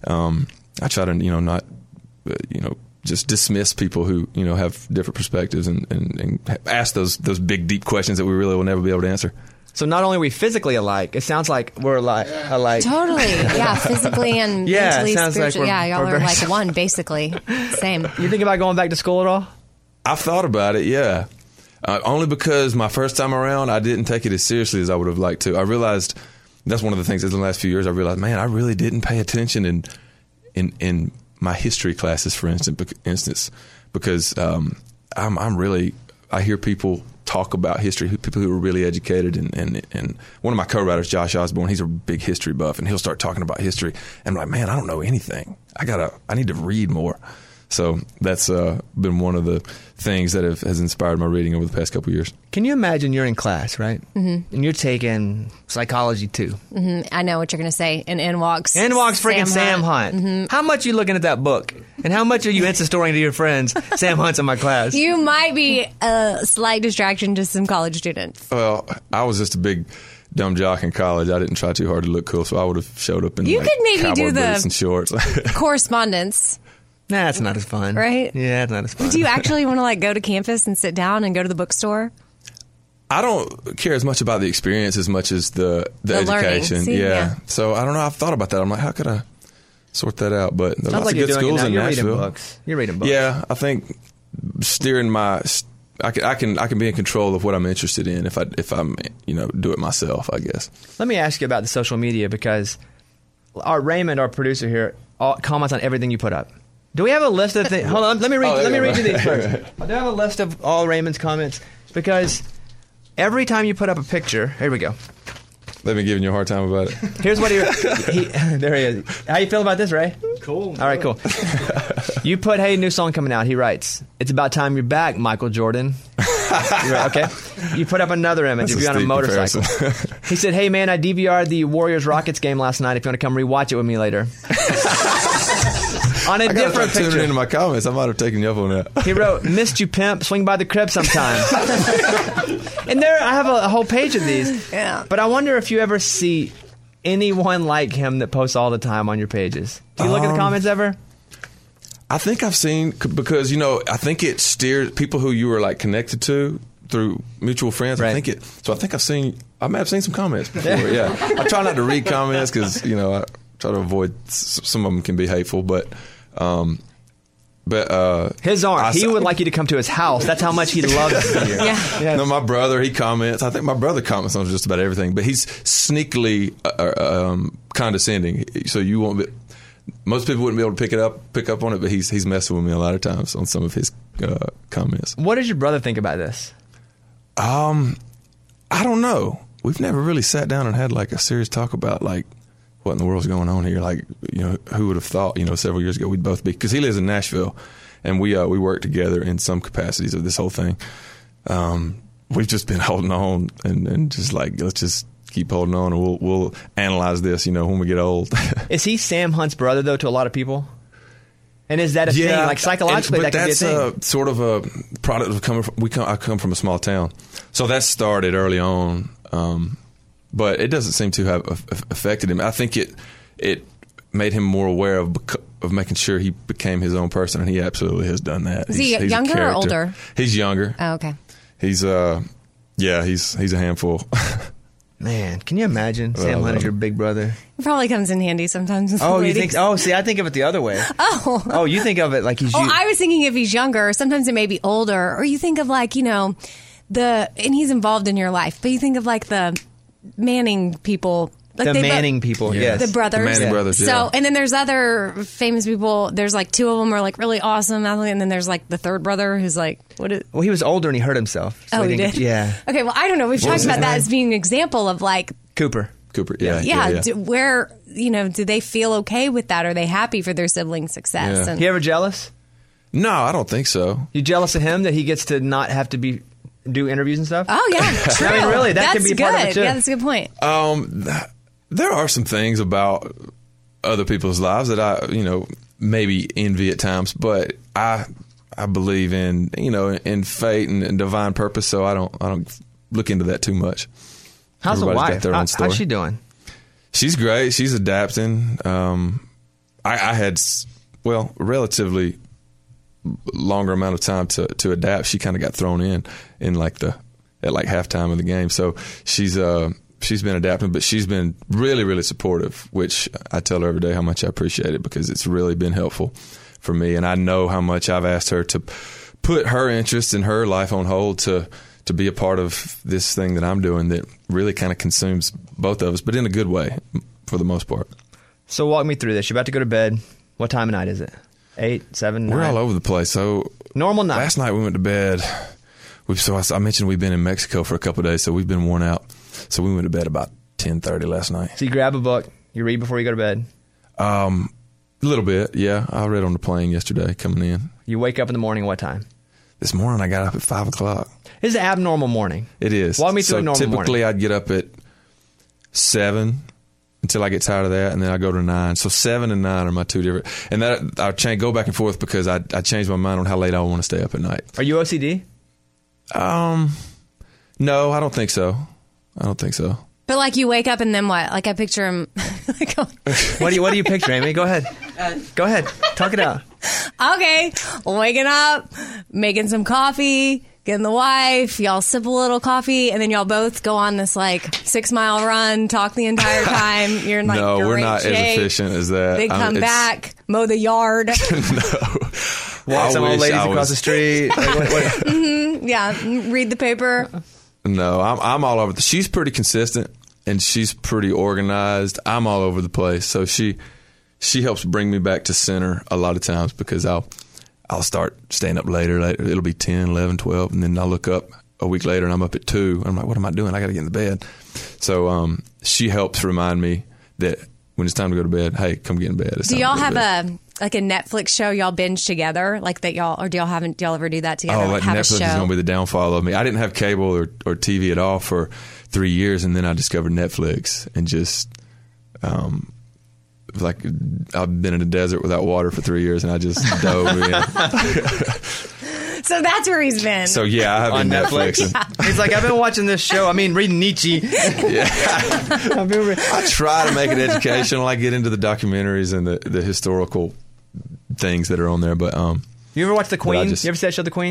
not just dismiss people who have different perspectives and ask those big deep questions that we really will never be able to answer. So not only are we physically alike, it sounds like we're alike. Totally, yeah, physically and mentally, spiritually. Like y'all are like one, basically. Same. You think about going back to school at all? I've thought about it, yeah. Only because my first time around, I didn't take it as seriously as I would have liked to. I realized that's one of the things in the last few years. I realized, man, I really didn't pay attention in my history classes, for instance, because I hear people talk about history, people who are really educated, and one of my co-writers, Josh Osborne, he's a big history buff, and he'll start talking about history, and I'm like, man, I don't know anything. I need to read more. So that's been one of the things that has inspired my reading over the past couple of years. Can you imagine you're in class, right? Mm-hmm. And you're taking psychology too. Mm-hmm. I know what you're going to say. And in walks freaking Sam Hunt. Mm-hmm. How much are you looking at that book? And how much are you Insta-storying to your friends? Sam Hunt's in my class. You might be a slight distraction to some college students. Well, I was just a big dumb jock in college. I didn't try too hard to look cool, so I would have showed up in could maybe cowboy do boots and shorts. Correspondence. Nah, it's not as fun. Right? Yeah, it's not as fun. Do you actually want to go to campus and sit down and go to the bookstore? I don't care as much about the experience as much as the education. See, yeah. So I don't know. I've thought about that. I'm like, how could I sort that out? But there's lots like of good schools in you're Nashville. Reading books. You're reading books. Yeah, I think steering I can be in control of what I'm interested in if I'm do it myself, I guess. Let me ask you about the social media because Raymond, our producer here, comments on everything you put up. Do we have a list of things? Hold on, let me read you these first. I do have a list of all Raymond's comments because every time you put up a picture, here we go. They've been giving you a hard time about it. Here's what there he is. How you feel about this, Ray? Cool. All right, cool. You put, hey, new song coming out. He writes, it's about time you're back, Michael Jordan. Okay. You put up another image of you on a motorcycle. He said, hey, man, I DVR'd the Warriors-Rockets game last night. If you want to come rewatch it with me later. On a different picture. Tuning into my comments. I might have taken you up on that. He wrote, missed you, pimp. Swing by the crib sometime. And there, I have a whole page of these. Yeah. But I wonder if you ever see anyone like him that posts all the time on your pages. Do you look at the comments ever? I think I've seen, because, I think it steers people who you are connected to through mutual friends. Right. I may have seen some comments before. Yeah, I try not to read comments because I try to avoid. Some of them can be hateful, but his aren't. He would like you to come to his house. That's how much he loves you. Yeah. No, my brother, he comments. I think my brother comments on just about everything, but he's sneakily condescending. So you won't be. Most people wouldn't be able to pick up on it, but he's messing with me a lot of times on some of his comments. What does your brother think about this? I don't know. We've never really sat down and had like a serious talk about like what in the world's going on here. Like, who would have thought, several years ago we'd both be, because he lives in Nashville and we work together in some capacities of this whole thing. We've just been holding on and just like, let's just keep holding on and we'll analyze this, when we get old. Is he Sam Hunt's brother though to a lot of people? And is that a thing? Like psychologically, that could be a thing. That's sort of a product of coming from, I come from a small town. So that started early on. But it doesn't seem to have affected him. I think it made him more aware of making sure he became his own person, and he absolutely has done that. Is he younger or older? He's younger. Oh, okay. He's he's a handful. Man, can you imagine Sam Hunt as your big brother? It probably comes in handy sometimes. With you think? Oh, see, I think of it the other way. Oh, you think of it like he's. I was thinking if he's younger. Sometimes it may be older, or you think of like and he's involved in your life, but you think of like the Manning people. Like the Manning people, yes. The brothers. The Manning brothers, yeah. So, and then there's other famous people. There's like two of them are like really awesome. And then there's like the third brother who's like, Well, he was older and he hurt himself. So he did? Yeah. Okay, well, I don't know. We've talked about that as being an example of like. Cooper, yeah. Where, do they feel okay with that? Are they happy for their sibling success? Yeah. You ever jealous? No, I don't think so. You jealous of him that he gets to not have to do interviews and stuff? Oh, yeah, true. I mean, really, that could be part of it, too. Yeah, that's a good point. There are some things about other people's lives that I, maybe envy at times, but I believe in, in fate and divine purpose, so I don't look into that too much. How's the wife? Got their own story. How's she doing? She's great. She's adapting. I had, a relatively longer amount of time to adapt. She kind of got thrown in at halftime of the game. So she's been adapting, but she's been really, really supportive, which I tell her every day how much I appreciate it because it's really been helpful for me. And I know how much I've asked her to put her interests in her life on hold to be a part of this thing that I'm doing that really kind of consumes both of us, but in a good way for the most part. So walk me through this. You're about to go to bed. What time of night is it? 8, 7, 9? We're all over the place. So normal night. Last night we went to bed. I mentioned we've been in Mexico for a couple of days, so we've been worn out. So we went to bed about 10:30 last night. So you grab a book, you read before you go to bed? A little bit, yeah. I read on the plane yesterday coming in. You wake up in the morning what time? This morning I got up at 5 o'clock. It's an abnormal morning. It is. Walk me through a normal morning. Typically I'd get up at 7 until I get tired of that, and then I go to 9. So 7 and 9 are my two different. And that I go back and forth because I change my mind on how late I want to stay up at night. Are you OCD? No, I don't think so. But like you wake up and then what? Like I picture him. What do you picture, Amy? Go ahead. Go ahead. Talk it out. Okay, waking up, making some coffee, getting the wife. Y'all sip a little coffee, and then y'all both go on this like 6-mile run. Talk the entire time. You're in like no, great we're not shape. as efficient as that. They come back, mow the yard. No. Walk some old ladies across the street. Mm-hmm. Yeah, read the paper. No, I'm all over. She's pretty consistent and she's pretty organized. I'm all over the place. So she helps bring me back to center a lot of times because I'll start staying up later. It'll be 10, 11, 12, and then I'll look up a week later and I'm up at 2. I'm like, what am I doing? I got to get in the bed. So she helps remind me that when it's time to go to bed, hey, come get in bed. Do y'all have a Netflix show y'all binge together, like that y'all, or do y'all ever do that together? Oh, like have Netflix is going to be the downfall of me. I didn't have cable or TV at all for 3 years, and then I discovered Netflix and just like I've been in a desert without water for 3 years, and I just dove in. So that's where he's been. So yeah, I have on been Netflix. Netflixing. He's like, I've been watching this show. reading Nietzsche. Yeah. I try to make it educational. I get into the documentaries and the historical things that are on there. But you ever watch The Queen? You ever see that show, The Queen?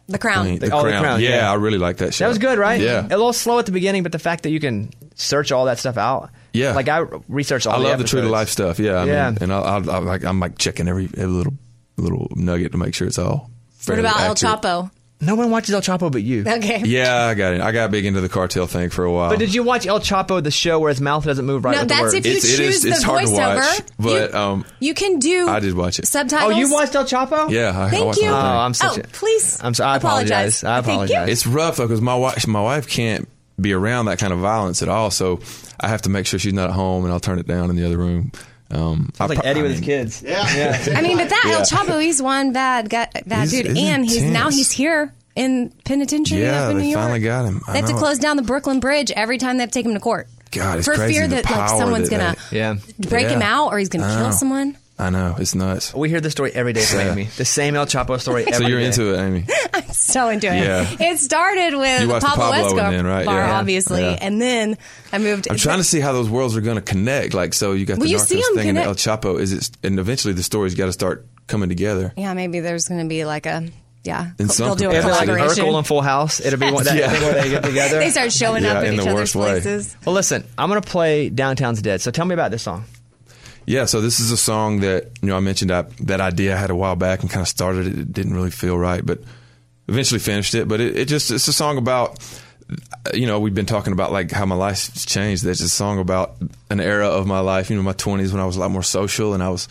The Crown. The The Crown, Yeah, yeah. I really like that show. That was good, right? Yeah. A little slow at the beginning, but the fact that you can search all that stuff out. Yeah. Like I researched all I the love the true to episodes. life stuff. Yeah. I Yeah. mean, and I'm like checking every little nugget to make sure it's all. What fairly about accurate. El Chapo? No one watches El Chapo but you. Okay. Yeah, I got it. I got big into the cartel thing for a while. But did you watch El Chapo, the show where his mouth doesn't move right No, with that's the if words? you choose the it's hard to voiceover. watch, but You can do I did watch it. subtitles. Oh, you watched El Chapo? Yeah, I Thank watched you. the Oh, whole thing. I'm such a... please. I'm sorry. I apologize. I Thank you. apologize. It's rough though because my wife can't be around that kind of violence at all. So I have to make sure she's not at home, and I'll turn it down in the other room. Sounds like Eddie with his kids. Yeah. I mean, but that Yeah. El Chapo, he's one bad dude, he's and intense. he's here in penitentiary Yeah, up in New they York. finally got him. I They have to know. close down the Brooklyn Bridge every time they have to take him to court. God, it's for crazy. fear the that like power someone's that gonna break him out or he's gonna kill someone. I know, it's nuts. We hear this story every day from Yeah. Amy. The same El Chapo story every day. So you're into it, Amy? I'm so into it. Yeah. It started with You the watched the Pablo Pablo Escobar, one then, right? Yeah. obviously, Yeah. and then I moved. I'm trying to see how those worlds are going to connect. Like, so you got Well, the you see Narcos 'em thing and the El connect. Chapo. And eventually the story's got to start coming together. Yeah, maybe there's going to be like a In they'll some do a It'll be like collaboration. Urkel and Full House. It'll be that Yeah. thing where they get together. They start showing Yeah, up in in each the other's worst way. places. Well, listen, I'm going to play Downtown's Dead. So tell me about this song. Yeah, so this is a song that, I mentioned that idea I had a while back and kind of started it. It didn't really feel right, but eventually finished it. But it's a song about, we've been talking about like how my life's changed. There's a song about an era of my life, my 20s when I was a lot more social and I was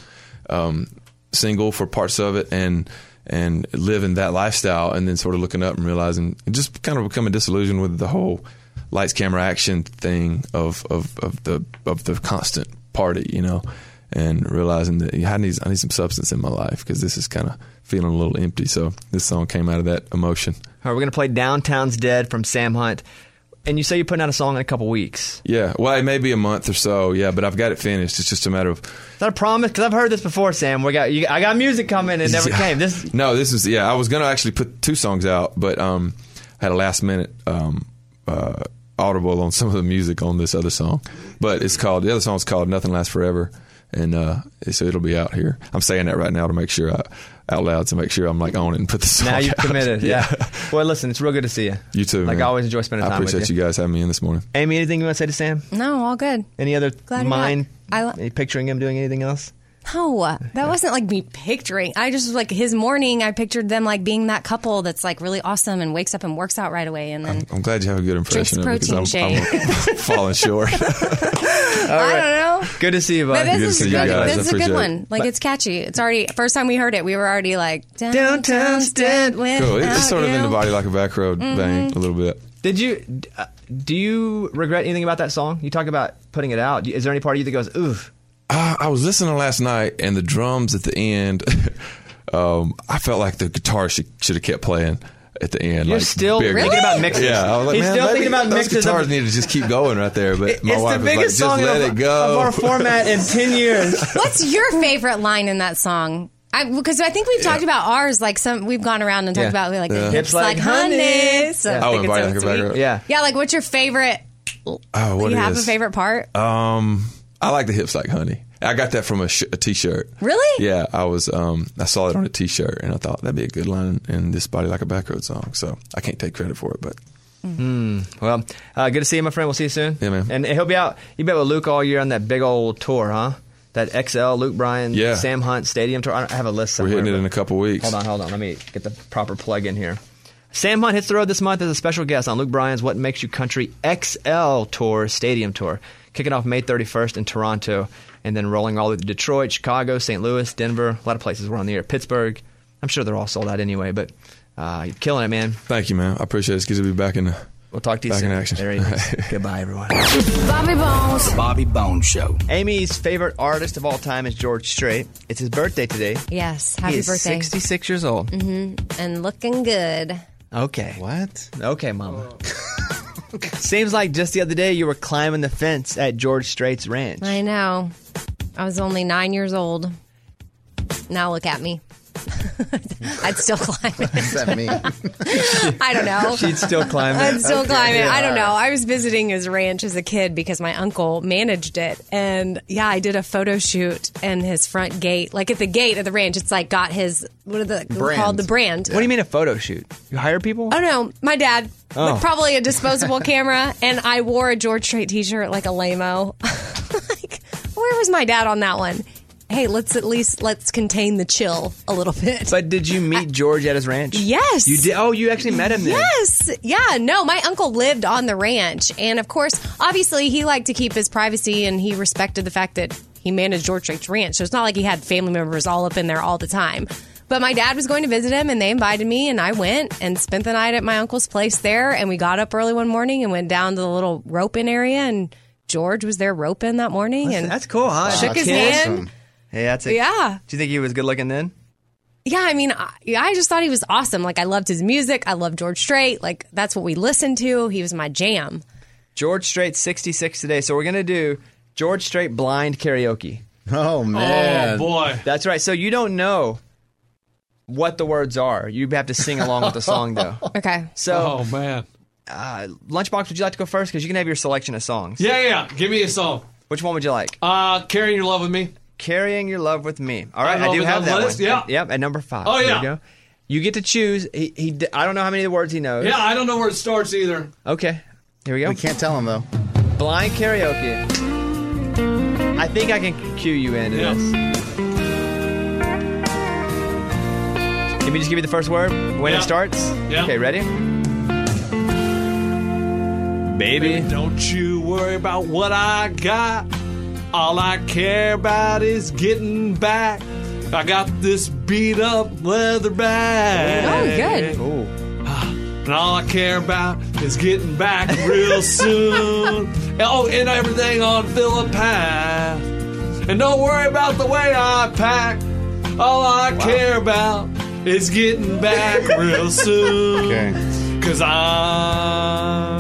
single for parts of it and living that lifestyle, and then sort of looking up and realizing, just kind of becoming disillusioned with the whole lights, camera, action thing of the constant party, and realizing that I need some substance in my life because this is kind of feeling a little empty. So this song came out of that emotion. All right, we're going to play Downtown's Dead from Sam Hunt. And you say you're putting out a song in a couple weeks. Yeah, well, it may be a month or so, yeah, but I've got it finished. It's just a matter of... Is that a promise? Because I've heard this before, Sam. I got music coming and it never came. No, this is... Yeah, I was going to actually put 2 songs out, but I had a last-minute audible on some of the music on this other song. But the other song's called Nothing Lasts Forever, and so it'll be out here. I'm saying that right now to make sure out loud to make sure I'm like on it and put the song Now you've out. committed, yeah. Well, listen, it's real good to see you. You too, Like, man. I always enjoy spending time with you. I appreciate you guys having me in this morning. Amy, anything you want to say to Sam? No, all good. Any other Glad you're mind? back. Are you picturing him doing anything else? No, that wasn't like me picturing. I just was like his morning. I pictured them like being that couple that's like really awesome and wakes up and works out right away. And then I'm glad you have a good impression of it protein because I'm falling short. I don't know. Good to see you, buddy. But this is good. guys. This is I a good appreciate one. it. Like it's catchy. It's already first time we heard it. We were already like Downtown's Dead. Cool. It's sort of in the Body Like a Back Road vein a little bit. Do you regret anything about that song? You talk about putting it out. Is there any part of you that goes, oof? I was listening last night, and the drums at the end, I felt like the guitar should have kept playing at the end. You're like, still bigger. thinking about mixes. Yeah, I was like, He's man, still maybe thinking about those mixes. guitars need to just keep going right there. But my It's wife the was like, biggest just song let of it go. our format in 10 years. What's your favorite line in that song? Because I think we've talked about ours. Like we've gone around and talked about like the hips like honey. So I think and it's Body so Like a sweet. Back Road. Yeah. Like what's your favorite? Oh, Do what you have a is? favorite part? I like the hips like honey. I got that from a T-shirt. Really? Yeah, I was. I saw it on a T-shirt, and I thought that'd be a good line in this Body Like a Back Road song. So I can't take credit for it, but Well, good to see you, my friend. We'll see you soon. Yeah, man. And he'll be out. You'll be out with Luke all year on that big old tour, huh? That XL, Luke Bryan, Yeah. Sam Hunt Stadium tour. I have a list we're somewhere. hitting it but- in a couple weeks. Hold on. Let me get the proper plug in here. Sam Hunt hits the road this month as a special guest on Luke Bryan's What Makes You Country XL Tour Stadium Tour, kicking off May 31st in Toronto, and then rolling all the way to Detroit, Chicago, St. Louis, Denver, a lot of places we're on the air, Pittsburgh. I'm sure they're all sold out anyway, but you're killing it, man. Thank you, man. I appreciate it. It's good to be back in. We'll talk to you Back soon. in action. There he is. Goodbye, everyone. Bobby Bones. The Bobby Bones Show. Amy's favorite artist of all time is George Strait. It's his birthday today. Yes. He Happy is birthday. 66 years old. And looking good. Okay. What? Okay, Mama. Seems like just the other day you were climbing the fence at George Strait's ranch. I know. I was only 9 years old. Now look at me. I'd still climb it. What's that mean? I don't know. She'd still climb it. I'd still climb it. Yeah, I don't know. all right. I was visiting his ranch as a kid because my uncle managed it. And yeah, I did a photo shoot in his front gate. Like at the gate of the ranch, it's like got his, what are the called? The brand. What do you mean a photo shoot? You hire people? Oh no, my dad Oh. with probably a disposable camera, and I wore a George Strait t-shirt like a lame-o. Like, where was my dad on that one? Hey, let's contain the chill a little bit. But did you meet George at his ranch? Yes. You did? Oh, you actually met him then? Yes. Yeah, no, my uncle lived on the ranch, and of course, obviously, he liked to keep his privacy, and he respected the fact that he managed George Strait's ranch, so it's not like he had family members all up in there all the time. But my dad was going to visit him, and they invited me, and I went and spent the night at my uncle's place there. And we got up early one morning and went down to the little roping area, and George was there roping that morning. That's cool, huh? Shook his hand. Hey, that's Yeah. Do you think he was good looking then? Yeah, I mean, I just thought he was awesome. Like, I loved his music. I loved George Strait. Like, that's what we listened to. He was my jam. George Strait, 66 today. So we're going to do George Strait blind karaoke. Oh, man. Oh, boy. That's right. So you don't know what the words are. You have to sing along with the song, though. Okay. So, Oh, man. Lunchbox, would you like to go first? Because you can have your selection of songs. Yeah. Give me a song. Which one would you like? Carrying Your Love With Me. Carrying Your Love With Me. All right, I I do love it have on the that list, one. yeah. Yep, at number 5. Oh, There yeah. you go. You get to choose. I don't know how many of the words he knows. Yeah, I don't know where it starts either. Okay, here we go. We can't tell him, though. Blind karaoke. I think I can cue you into this. Let me just give you the first word when it starts. Yeah. Okay, ready? Baby. Don't you worry about what I got. All I care about is getting back. I got this beat up leather bag. Oh, good. Oh. And all I care about is getting back real soon. Oh, and everything on Phillip Path. And don't worry about the way I pack. All I care about is getting back real soon. Okay. 'Cause I'm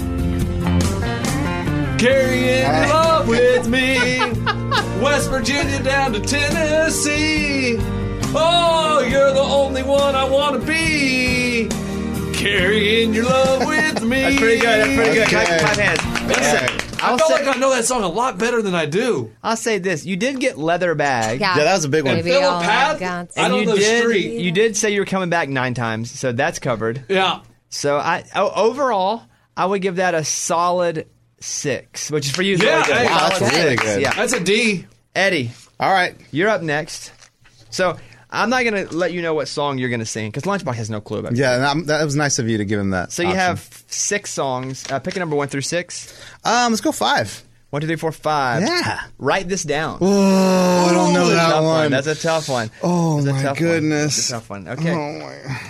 carrying your love with me. West Virginia down to Tennessee. Oh, you're the only one I want to be. Carrying your love with me. That's pretty good. That's pretty good. Okay. Clap hands. Listen, I feel like I know that song a lot better than I do. I'll say this: you did get leather bag. Yeah. Yeah, that was a big one. Maybe Phillip all Path? I've got. I don't know street. You did say you were coming back 9 times, so that's covered. Yeah. So overall, I would give that a solid 6, which is for you. is Yeah, really good. hey, wow, that's Solid really 6, good. Yeah, That's a D. Eddie, All right. you're up next. So I'm not going to let you know what song you're going to sing because Lunchbox has no clue about it. Yeah, that was nice of you to give him that. So you option. have 6 songs. Pick a number 1 through 6. Let's go 5. 1, 2, 3, 4, 5. Yeah. Write this down. Oh, I don't know That's a that tough one. That's a tough one. Oh, That's a my tough goodness. One. That's a tough one. Okay. Oh,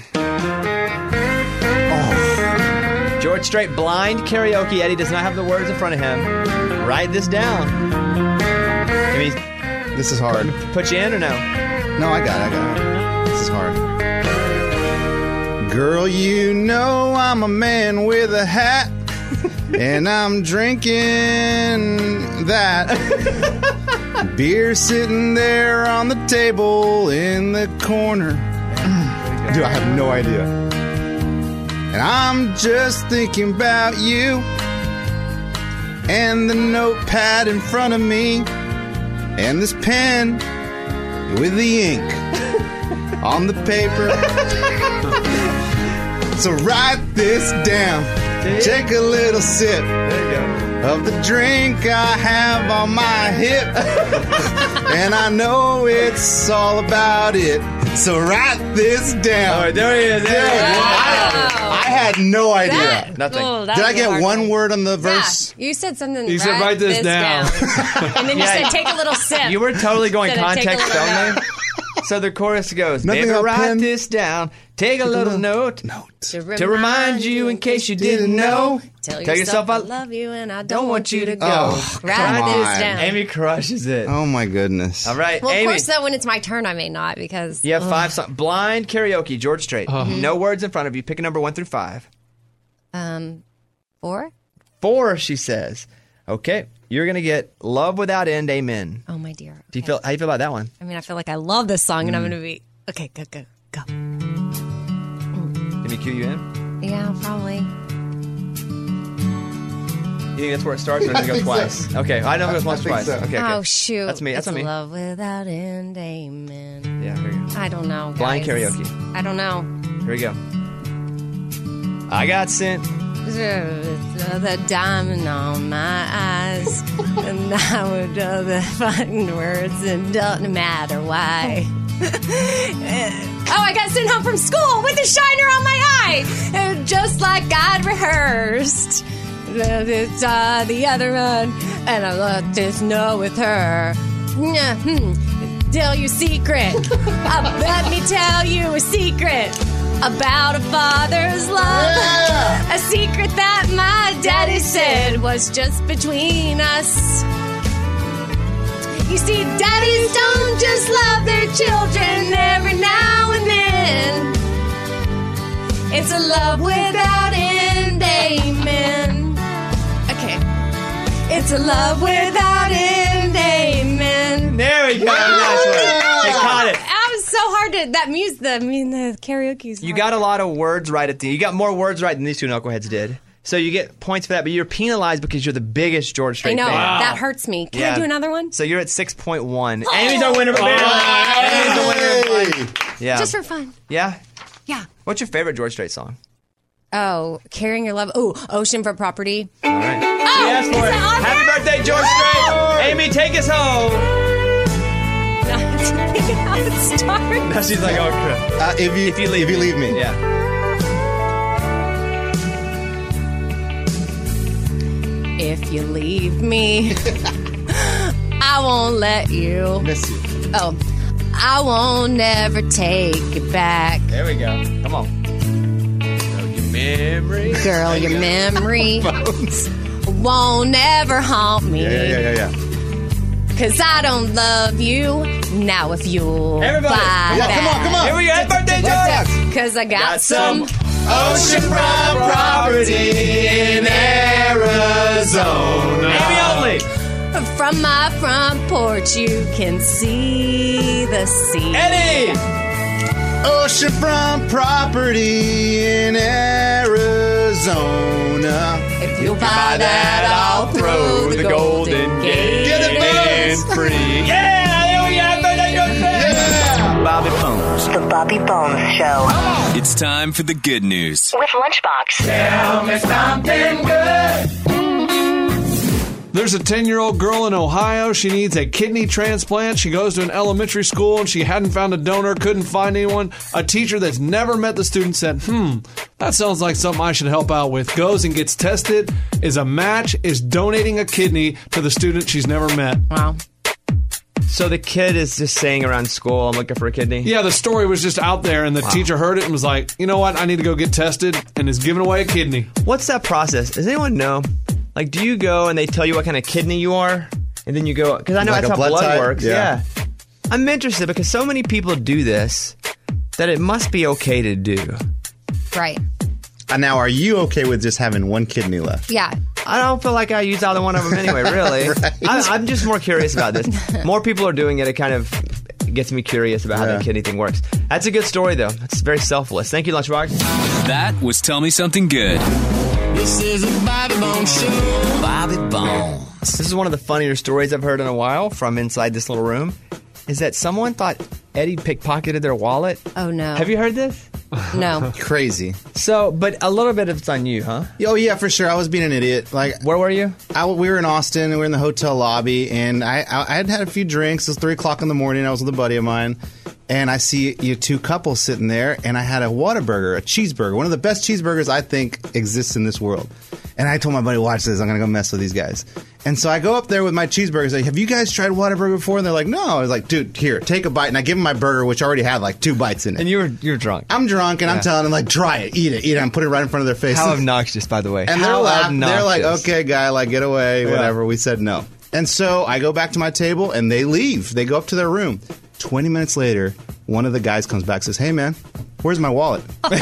my. George Strait blind karaoke. Eddie does not have the words in front of him. Write this down. I mean, This is hard. put you in or no? No, I got it. This is hard. Girl, you know I'm a man with a hat, and I'm drinking that. Beer sitting there on the table in the corner. Dude, I have no idea. And I'm just thinking about you and the notepad in front of me and this pen with the ink on the paper. So write this down. Take a little sip of the drink I have on my hip. And I know it's all about it. So write this down. All right, there he is. Dude, I had no idea. Nothing. Did I get one word on the verse? Yeah, you said something. You said, "Write this down." And then you Yeah. said, "Take a little sip." You were totally going Instead of take a context little only. note. So the chorus goes, Nothing "Baby, up, write pen. this down. Take a little note To to remind you in case you didn't know. Tell Tell yourself I I love you and I don't want you to go." Oh, Write come this on. down. Amy crushes it. Oh my goodness. All right, Well, of Amy. course, though, when it's my turn, I may not because You have 5 songs. Blind karaoke, George Strait. No words in front of you. Pick a number 1 through 5. 4. 4, she says. Okay, you're gonna get "Love Without End." Amen. Oh my dear. Do you feel? How do you feel about that one? I mean, I feel like I love this song, and I'm going to be Okay, go. Can we cue you in? Yeah, probably. You think that's where it starts, or does it go twice? Okay, I know it goes once or twice. so. Okay. Oh, shoot. That's me. That's it's on me. Love without end, amen. Yeah, here you go. I don't know, Blind guys. karaoke. I don't know. Here we go. I got sent. The diamond on my eyes, and I would rather find words, and don't matter why. I got sent home from school with a shiner on my eye, just like I'd rehearsed. It's the other one, and I let this know with her. Tell your secret. Let me tell you a secret about a father's love. A secret that my daddy said was just between us. You see, daddies don't just love their children every now and then. It's a love without end, amen. Okay. It's a love without end, amen. There we go. Nice one. You caught it. That was so hard to, the karaoke's You hard. got a lot of words right at the. You got more words right than these two knuckleheads did. So you get points for that, but you're penalized because you're the biggest George Strait I know. fan. That hurts me. Can I do another one? So you're at 6.1. Amy's our winner. Amy's the winner. Yeah. Just for fun. Yeah? Yeah. What's your favorite George Strait song? Oh, Carrying Your Love. Oh, Ocean for Property. All right. Oh, Yes, for is it. it on Happy there? birthday, George Strait. Amy, take us home. How it starts. Now she's like, oh, crap. If you leave me. Yeah. If you leave me, I won't let you. Miss you. Oh, I won't never take it back. There we go. Come on. Your memory. Girl, your memory won't ever haunt me. Yeah. Cause I don't love you. Now if you'll Everybody. buy Yeah, back. come on. Here we go. Happy birthday, George. Cause I got some oceanfront property in Arizona. Amy only. from my front porch. You can see the sea. Eddie. Oceanfront property in Arizona. If you buy that, I'll throw the Golden Gate. Get it, in free. Yeah, there we go. Happy birthday, George Strait. Bobby Bones. The Bobby Bones Show. It's time for the good news. With Lunchbox. Tell me something good. There's a 10-year-old girl in Ohio. She needs a kidney transplant. She goes to an elementary school and she hadn't found a donor, couldn't find anyone. A teacher that's never met the student said, that sounds like something I should help out with. Goes and gets tested, is a match, is donating a kidney to the student she's never met. Wow. So the kid is just saying around school, I'm looking for a kidney? Yeah, the story was just out there and the teacher heard it and was like, you know what, I need to go get tested, and is giving away a kidney. What's that process? Does anyone know? Like, do you go and they tell you what kind of kidney you are? And then you go, because I know Like that's a how blood blood type? works. Yeah. I'm interested because so many people do this that it must be okay to do. Right. Now, are you okay with just having one kidney left? Yeah. I don't feel like I use either one of them anyway, really. Right. I'm just more curious about this. More people are doing it. It kind of gets me curious about how Yeah. the kidney thing works. That's a good story, though. It's very selfless. Thank you, Lunchbox. That was Tell Me Something Good. This is a Bobby Bones Show. Bobby Bones. This is one of the funnier stories I've heard in a while from inside this little room, is that someone thought Eddie pickpocketed their wallet. Oh, no. Have you heard this? No. Crazy. So, but a little bit of it's on you, huh? Oh, yeah, for sure. I was being an idiot. Like, Where were you? we were in Austin, and we were in the hotel lobby, and I had had a few drinks. It was 3 o'clock in the morning. I was with a buddy of mine, and I see you two couples sitting there, and I had a Whataburger, a cheeseburger, one of the best cheeseburgers I think exists in this world. And I told my buddy, watch this, I'm going to go mess with these guys. And so I go up there with my cheeseburgers, like, have you guys tried Whataburger before? And they're like, no. I was like, dude, here, take a bite. And I give them my burger, which already had like 2 bites in it. And you're drunk. I'm drunk, and I'm telling them, like, try it, eat it. I'm putting it right in front of their faces. How obnoxious, by the way. And they're How laughing. They're like, obnoxious. okay, guy, like, get away, whatever. We said no. And so I go back to my table, and they leave. They go up to their room. 20 minutes later, one of the guys comes back and says, hey, man, where's my wallet? And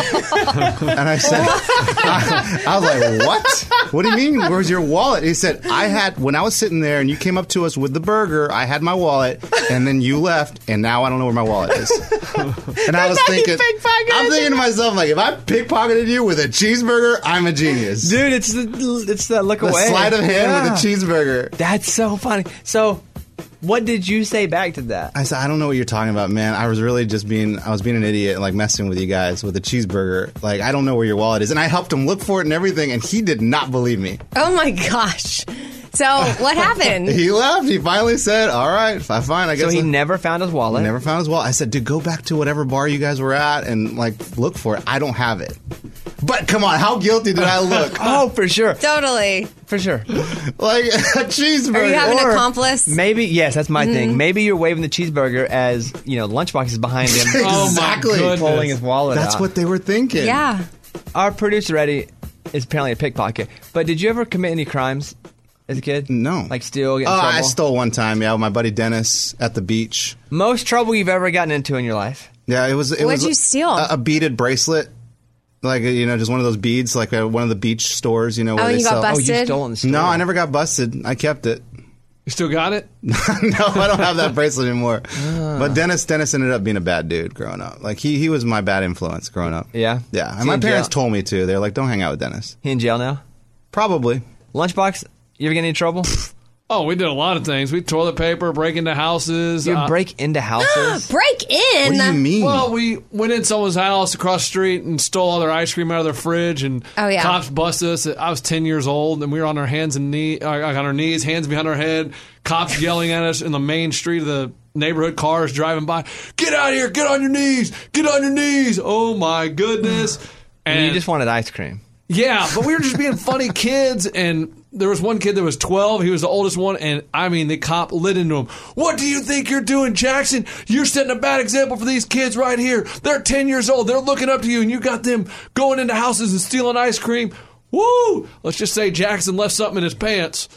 I said, I was like, what? What do you mean, where's your wallet? He said, when I was sitting there and you came up to us with the burger, I had my wallet, and then you left, and now I don't know where my wallet is. And I was thinking, I'm thinking to myself, like, if I pickpocketed you with a cheeseburger, I'm a genius. Dude, it's that look away. The sleight of hand with a cheeseburger. That's so funny. So, what did you say back to that? I said, I don't know what you're talking about, man. I was really just being an idiot, like messing with you guys with a cheeseburger. Like, I don't know where your wallet is. And I helped him look for it and everything, and he did not believe me. Oh my gosh. So, what happened? He left. He finally said, all right, fine, I guess. So he never found his wallet? He never found his wallet. I said, dude, go back to whatever bar you guys were at and, like, look for it. I don't have it. But, come on, how guilty did I look? Oh, for sure. Totally. For sure. Like, a cheeseburger. Are you having an accomplice? Maybe, yes, that's my thing. Maybe you're waving the cheeseburger as, Lunchbox is behind him. Exactly. Pulling his wallet That's out. what they were thinking. Yeah. Our producer, Eddie, is apparently a pickpocket. But did you ever commit any crimes as a kid? No. Like steal, get in trouble? I stole one time, with my buddy Dennis at the beach. Most trouble you've ever gotten into in your life? Yeah, it was. What'd you steal? A beaded bracelet. Like, just one of those beads, like one of the beach stores, where they you got sell. busted? Oh, you stole in the store? No, I never got busted. I kept it. You still got it? No, I don't have that bracelet anymore. But Dennis ended up being a bad dude growing up. Like, he was my bad influence growing up. Yeah? Yeah. And Is he my in parents jail? told me to. They're like, don't hang out with Dennis. He in jail now? Probably. Lunchbox, you ever get in any trouble? Oh, we did a lot of things. We toilet paper, break into houses. You break into houses? Break in? What do you mean? Well, we went in someone's house across the street and stole all their ice cream out of their fridge, and cops busted us. I was 10 years old, and we were on our hands and knees, on our knees, hands behind our head, cops yelling at us in the main street of the neighborhood, cars driving by. Get out of here! Get on your knees! Get on your knees! Oh my goodness! And you just wanted ice cream. Yeah, but we were just being funny kids, and there was one kid that was 12. He was the oldest one, and the cop lit into him. What do you think you're doing, Jackson? You're setting a bad example for these kids right here. They're 10 years old. They're looking up to you, and you got them going into houses and stealing ice cream. Woo! Let's just say Jackson left something in his pants.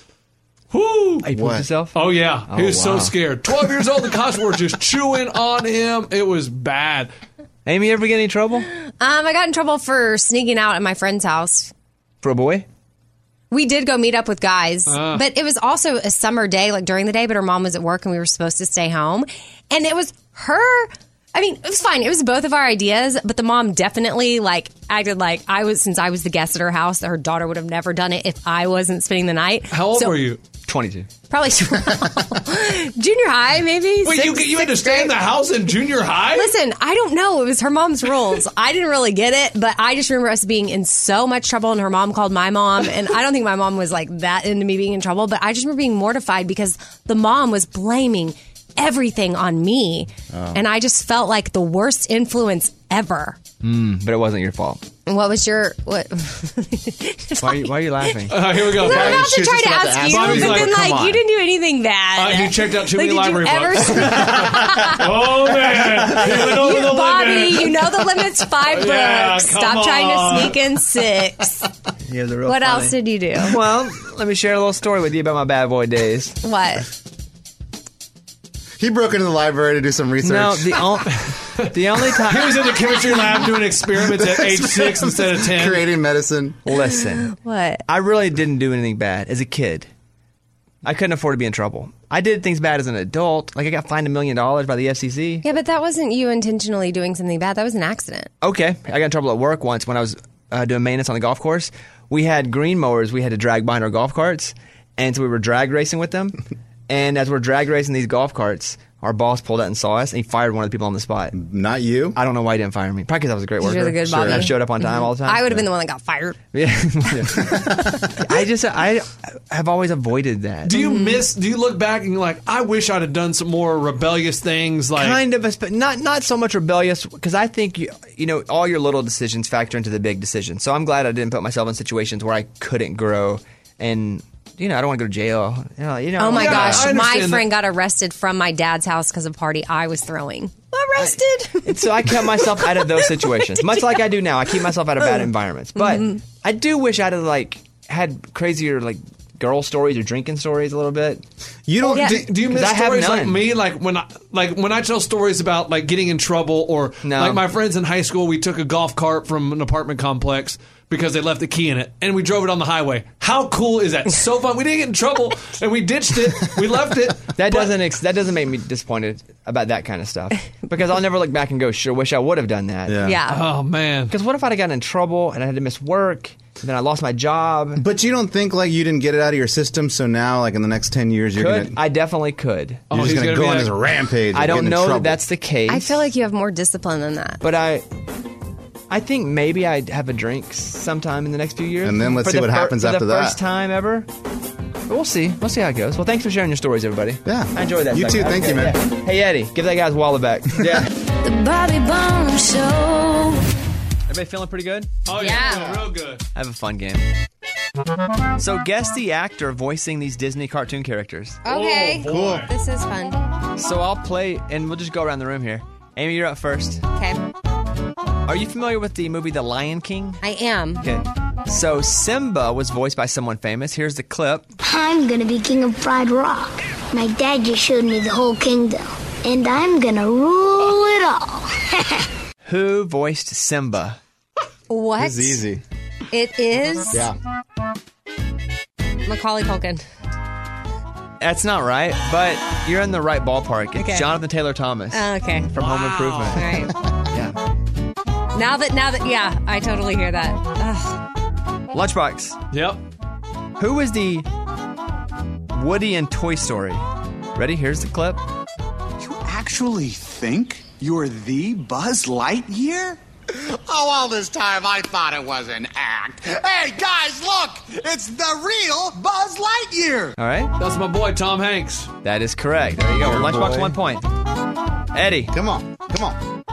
Woo! He pooped himself? Oh, yeah. He was so wow. scared. 12 years old, the cops were just chewing on him. It was bad. Amy, ever get any trouble? I got in trouble for sneaking out at my friend's house. For a boy? We did go meet up with guys, but it was also a summer day, like during the day, but her mom was at work and we were supposed to stay home. And it was her. It was fine. It was both of our ideas, but the mom definitely acted like since I was the guest at her house, that her daughter would have never done it if I wasn't spending the night. How old were you? 22. Probably junior high, maybe. Wait, you had to stay in the house in junior high? Listen, I don't know. It was her mom's rules. I didn't really get it, but I just remember us being in so much trouble, and her mom called my mom, and I don't think my mom was that into me being in trouble, but I just remember being mortified because the mom was blaming everything on me, and I just felt like the worst influence ever. But it wasn't your fault. And what was your Why are you laughing? Here we go. I'm about to try to ask you, Bobby's but then come on. you didn't do anything bad. You checked out too many did library you ever books. Oh man, he went over the Bobby, limit. you know the limit's 5 Yeah, books. come Stop trying on. to sneak in 6. Yeah, they're real What funny. else did you do? Well, let me share a little story with you about my bad boy days. What? He broke into the library to do some research. No, the only time He was in the chemistry lab doing experiments at age 6 instead of 10. Creating medicine. Listen, What? I really didn't do anything bad as a kid. I couldn't afford to be in trouble. I did things bad as an adult. Like I got fined $1 million by the FCC. Yeah, but that wasn't you intentionally doing something bad. That was an accident. Okay, I got in trouble at work once when I was doing maintenance on the golf course. We had green mowers we had to drag behind our golf carts, and so we were drag racing with them. And as we're drag racing these golf carts, our boss pulled out and saw us, and he fired one of the people on the spot. Not you? I don't know why he didn't fire me. Probably because I was a great worker. You're the good Bobby. And I showed up on time all the time. I would have been the one that got fired. Yeah. I have always avoided that. Do you look back and you're like, I wish I'd have done some more rebellious things? Like, Kind of, but not so much rebellious, because I think you know all your little decisions factor into the big decision. So I'm glad I didn't put myself in situations where I couldn't grow, and I don't want to go to jail. Oh my Yeah, gosh, I my understand friend got arrested from my dad's house because of a party I was throwing. Arrested. And so I kept myself out of those situations, much like I do now. I keep myself out of bad environments, but I do wish I'd have had crazier girl stories or drinking stories a little bit. You don't. Do you miss 'Cause I have stories like none. me? Like when I tell stories about like getting in trouble, or like my friends in high school, we took a golf cart from an apartment complex because they left the key in it, and we drove it on the highway. How cool is that? So fun. We didn't get in trouble, and we ditched it. We left it. That doesn't make me disappointed about that kind of stuff, because I'll never look back and go, sure, wish I would have done that. Yeah. Oh man. Because what if I'd have gotten in trouble and I had to miss work, and then I lost my job? But you don't think like you didn't get it out of your system, so now like in the next 10 years you're Could. gonna I definitely could. you're just gonna go on this rampage. I of don't getting in know trouble. that that's the case. I feel like you have more discipline than that. But I think maybe I'd have a drink sometime in the next few years. And then let's For see the what happens after for the that. first time ever. But we'll see. We'll see how it goes. Well, thanks for sharing your stories, everybody. Yeah. I enjoyed that. You too. segment. Thank you, man. Yeah. Hey, Eddie, give that guy's wallet back. Yeah. The Bobby Bones Show. Everybody feeling pretty good? Oh yeah, real good. I have a fun game. So guess the actor voicing these Disney cartoon characters. Okay. Oh, boy. This is fun. So I'll play, and we'll just go around the room here. Amy, you're up first. Okay. Are you familiar with the movie The Lion King? I am. Okay. So Simba was voiced by someone famous. Here's the clip. I'm gonna be king of Pride Rock. My dad just showed me the whole kingdom, and I'm gonna rule it all. Who voiced Simba? What? This is easy. It is? Yeah. Macaulay Culkin. That's not right, but you're in the right ballpark. It's Okay. Jonathan Taylor Thomas Okay. from Home Improvement. All right. Yeah. Now that, yeah, I totally hear that. Ugh. Lunchbox. Yep. Who is the Woody in Toy Story? Ready? Here's the clip. You actually think you're the Buzz Lightyear? Oh, all this time I thought it was an act. Hey, guys, look! It's the real Buzz Lightyear! All right. That's my boy Tom Hanks. That is correct. There you go. Your Lunchbox, boy. 1 point. Eddie. Come on. Come on.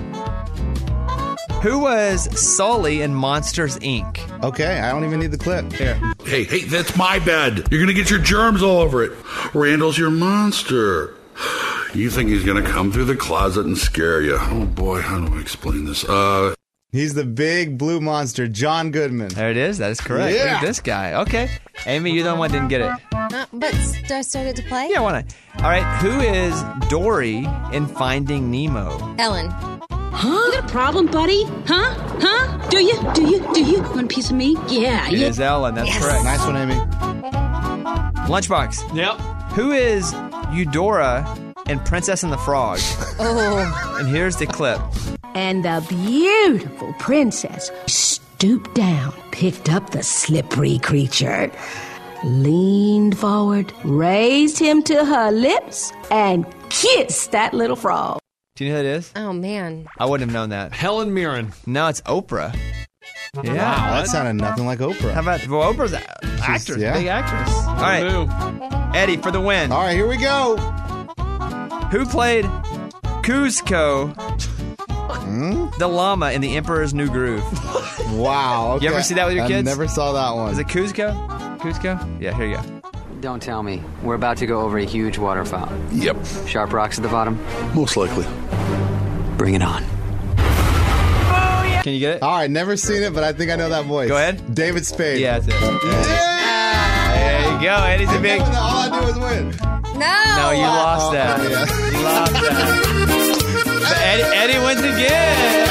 Who was Sully in Monsters, Inc.? Okay, I don't even need the clip. Here. Hey, that's my bed. You're gonna get your germs all over it. Randall's your monster. You think he's gonna come through the closet and scare you? Oh boy, how do I explain this? He's the big blue monster, John Goodman. There it is. That is correct. Yeah. Look at this guy. Okay. Amy, you're the one that didn't get it. But do I still get to play? Yeah, why not? All right. Who is Dory in Finding Nemo? Ellen. Huh? You got a problem, buddy? Huh? Huh? Do you? Want a piece of me? Yeah. It is Ellen. That's correct. Nice one, Amy. Lunchbox. Yep. Who is Eudora in Princess and the Frog? Oh. And here's the clip. And the beautiful princess stooped down, picked up the slippery creature, leaned forward, raised him to her lips, and kissed that little frog. Do you know who it is? Oh, man. I wouldn't have known that. Helen Mirren. No, it's Oprah. Yeah. Wow, that sounded nothing like Oprah. How about, well, Oprah's an actress, yeah. big actress. All right. Eddie, for the win. All right, here we go. Who played Kuzco, the llama in The Emperor's New Groove? Wow. Okay. You ever see that with your kids? I never saw that one. Is it Kuzco? Kuzco? Yeah, here you go. Don't tell me. We're about to go over a huge waterfall. Yep. Sharp rocks at the bottom? Most likely. Bring it on. Can you get it? All right, never seen it, but I think I know that voice. Go ahead. David Spade. Yeah, that's it. There you go. Eddie's a big... All I do is win. No, you lost that. yeah. You lost that. But Eddie wins again.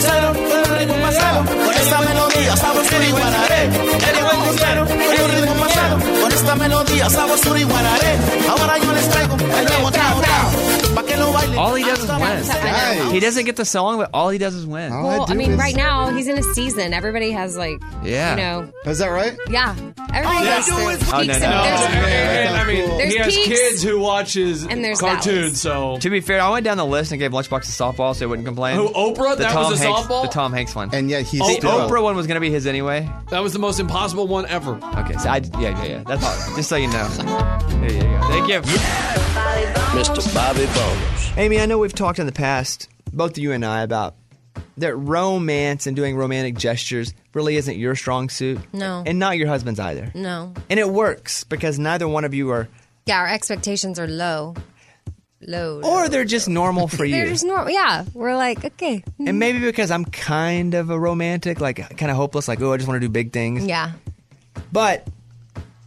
Con esta melodía, sabrosura y guararé. Eddie wins again. El ritmo pasado. Con esta melodía, sabrosura y guararé. Ahora yo les traigo el nuevo trao trao. Pa' que lo bailen. All he does is win. Nice. He doesn't get the song, but all he does is win. Well, I mean, right now, he's in a season. Everybody has, like, Yeah. you know. Is that right? Yeah. Everybody goes through peaks and I mean, there's he has peaks kids who watches and there's cartoons, so. To be fair, I went down the list and gave Lunchbox a softball so he wouldn't complain. Who, Oprah? The That Tom was a Hanks, softball? The Tom Hanks one. And yet he's The still... Oprah one was going to be his anyway. That was the most impossible one ever. Okay, so yeah. That's all. Just so you know. There you go. Thank you. Mr. Bobby Bones. Amy, I know we've talked in the past, both you and I, about that romance and doing romantic gestures really isn't your strong suit. No. And not your husband's either. No. And it works because neither one of you are... Yeah, our expectations are low. Or they're just normal for you. They're just normal. Yeah. We're like, okay. And maybe because I'm kind of a romantic, like kind of hopeless, like, oh, I just want to do big things. Yeah. But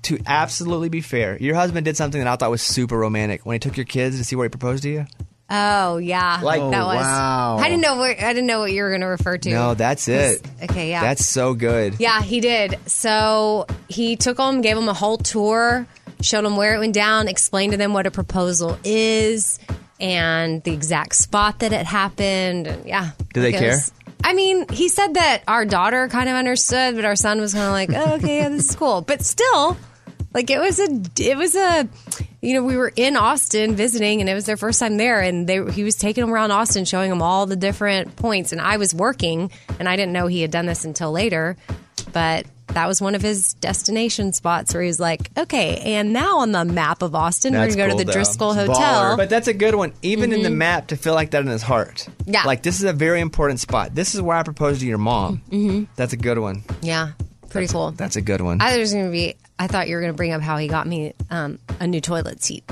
to absolutely be fair, your husband did something that I thought was super romantic when he took your kids to see where he proposed to you. Oh yeah, Like- that was. wow. I didn't know what you were going to refer to. No, that's it. Okay, yeah. That's so good. Yeah, he did. So he took them, gave them a whole tour, showed them where it went down, explained to them what a proposal is, and the exact spot that it happened. And yeah. Do they it care? was- I mean, he said that our daughter kind of understood, but our son was kind of like, oh, okay, yeah, this is cool. But still, like it was a, you know, we were in Austin visiting and it was their first time there and he was taking them around Austin, showing them all the different points. And I was working and I didn't know he had done this until later, but that was one of his destination spots where he was like, okay, and now on the map of Austin, we're going to go to the Driscoll Hotel. But that's a good one. Even in the map, to feel like that in his heart. Yeah. Like, this is a very important spot. This is where I proposed to your mom. Mhm. That's a good one. Yeah, pretty cool. That's a good one. I thought you were going to bring up how he got me a new toilet seat.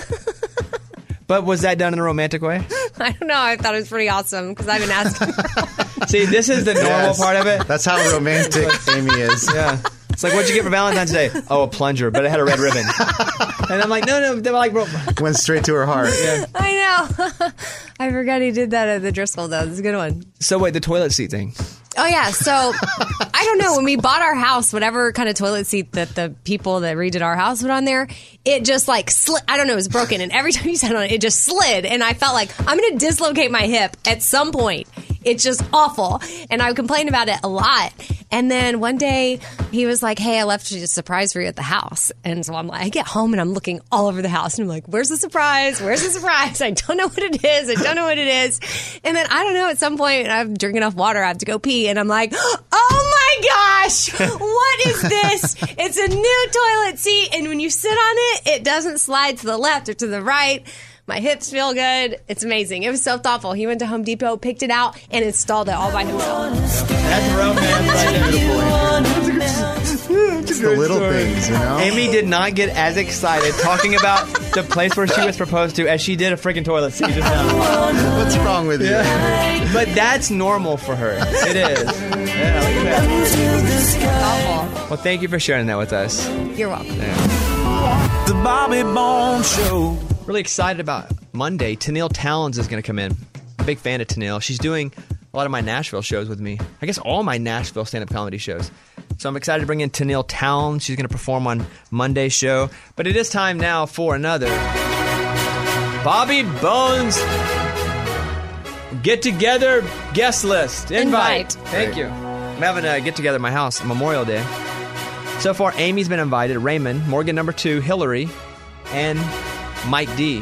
But was that done in a romantic way? I don't know. I thought it was pretty awesome because I've been asking. See, this is the normal Yes. part of it. That's how romantic Amy is. Yeah. It's like, what'd you get for Valentine's Day? Oh, a plunger, but it had a red ribbon. And I'm like, no, they're like, bro. Went straight to her heart. Yeah. I know. I forgot he did that at the Driscoll, though. It's a good one. So wait, the toilet seat thing. Oh, yeah. So, I don't know. When we bought our house, whatever kind of toilet seat that the people that redid our house put on there, it just like slid. I don't know. It was broken. And every time you sat on it, it just slid. And I felt like I'm going to dislocate my hip at some point. It's just awful. And I complained about it a lot. And then one day he was like, hey, I left a surprise for you at the house. And so I'm like, I get home and I'm looking all over the house. And I'm like, where's the surprise? Where's the surprise? I don't know what it is. I don't know what it is. And then I don't know, at some point I'm drinking enough water. I have to go pee. And I'm like, oh my gosh, what is this? It's a new toilet seat. And when you sit on it, it doesn't slide to the left or to the right. My hips feel good. It's amazing. It was so thoughtful. He went to Home Depot, picked it out, and installed it all by himself. That's romance right there. Just the little things, you know? Amy did not get as excited talking about the place where she was proposed to as she did a freaking toilet seat just now. What's wrong with you? But that's normal for her. It is. Yeah, look at that. Well, thank you for sharing that with us. You're welcome. The Bobby Bones Show. Really excited about Monday. Tennille Towns is going to come in. I'm a big fan of Tennille. She's doing a lot of my Nashville shows with me. I guess all my Nashville stand-up comedy shows. So I'm excited to bring in Tennille Towns. She's going to perform on Monday's show. But it is time now for another Bobby Bones get-together guest list. Invite. Thank you. I'm having a get-together at my house on Memorial Day. So far, Amy's been invited, Raymond, Morgan number 2, Hillary, and Mike D.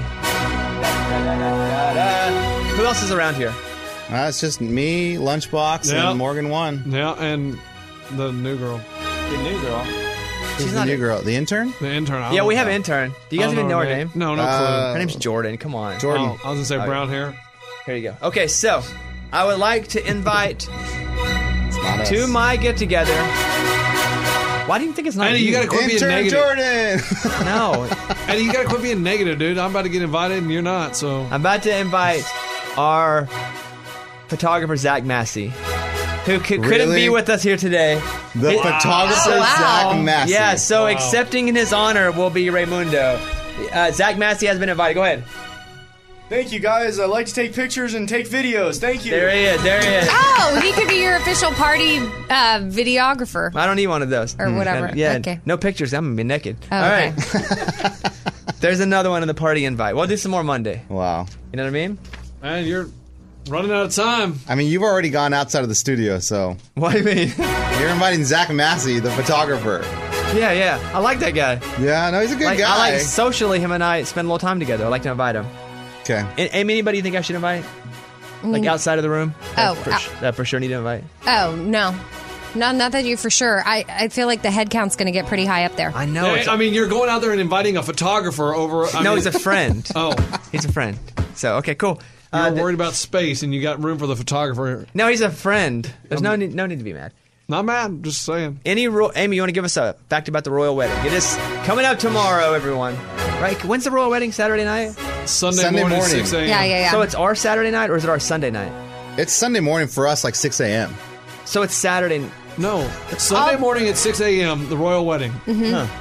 Who else is around here? It's just me, Lunchbox, Yeah. and Morgan 1. Yeah, and the new girl. The new girl. Who's the new girl? The intern? The intern. I Yeah, don't we know. have an intern. Do you guys I don't even know her her name? No, no clue. Her name's Jordan. Come on. Jordan. Oh, I was going to say brown hair. Here you go. Okay, so I would like to invite not to us. my get-together. Why do you think it's not Eddie, you got to quit being Intern negative. Jordan! No. Eddie, you got to quit being negative, dude. I'm about to get invited and you're not, so. I'm about to invite our photographer, Zach Massey, who couldn't Really? be with us here today. The photographer, Wow. Zach Massey. Yeah, so Wow. accepting in his honor will be Raymundo. Zach Massey has been invited. Go ahead. Thank you, guys. I like to take pictures and take videos. Thank you. There he is. There he is. Oh, he could be your official party videographer. I don't need one of those. Or whatever. Yeah, Okay. no pictures. I'm going to be naked. Oh, All okay. right. There's another one in the party invite. We'll do some more Monday. Wow. You know what I mean? Man, you're running out of time. I mean, you've already gone outside of the studio, so. What do you mean? You're inviting Zach Massey, the photographer. Yeah. I like that guy. Yeah, no, he's a good guy. I like socially, him and I spend a little time together. I like to invite him. Okay. Amy, anybody you think I should invite? Like outside of the room? Oh, That for sure need to invite. Oh, no. No, not that you for sure. I feel like the head count's going to get pretty high up there. I know. Yeah, I mean, you're going out there and inviting a photographer over. No, he's a friend. Oh. He's a friend. So, okay, cool. You're worried about space and you got room for the photographer. No, he's a friend. There's no need to be mad. Not mad, just saying. Amy, you want to give us a fact about the royal wedding? It is coming up tomorrow, everyone. Right? When's the royal wedding? Saturday night? Sunday morning, 6 a.m. Yeah. So it's our Saturday night or is it our Sunday night? It's Sunday morning for us, like 6 a.m. So it's Saturday. No, it's Sunday morning at 6 a.m., the royal wedding. Mm-hmm. Huh.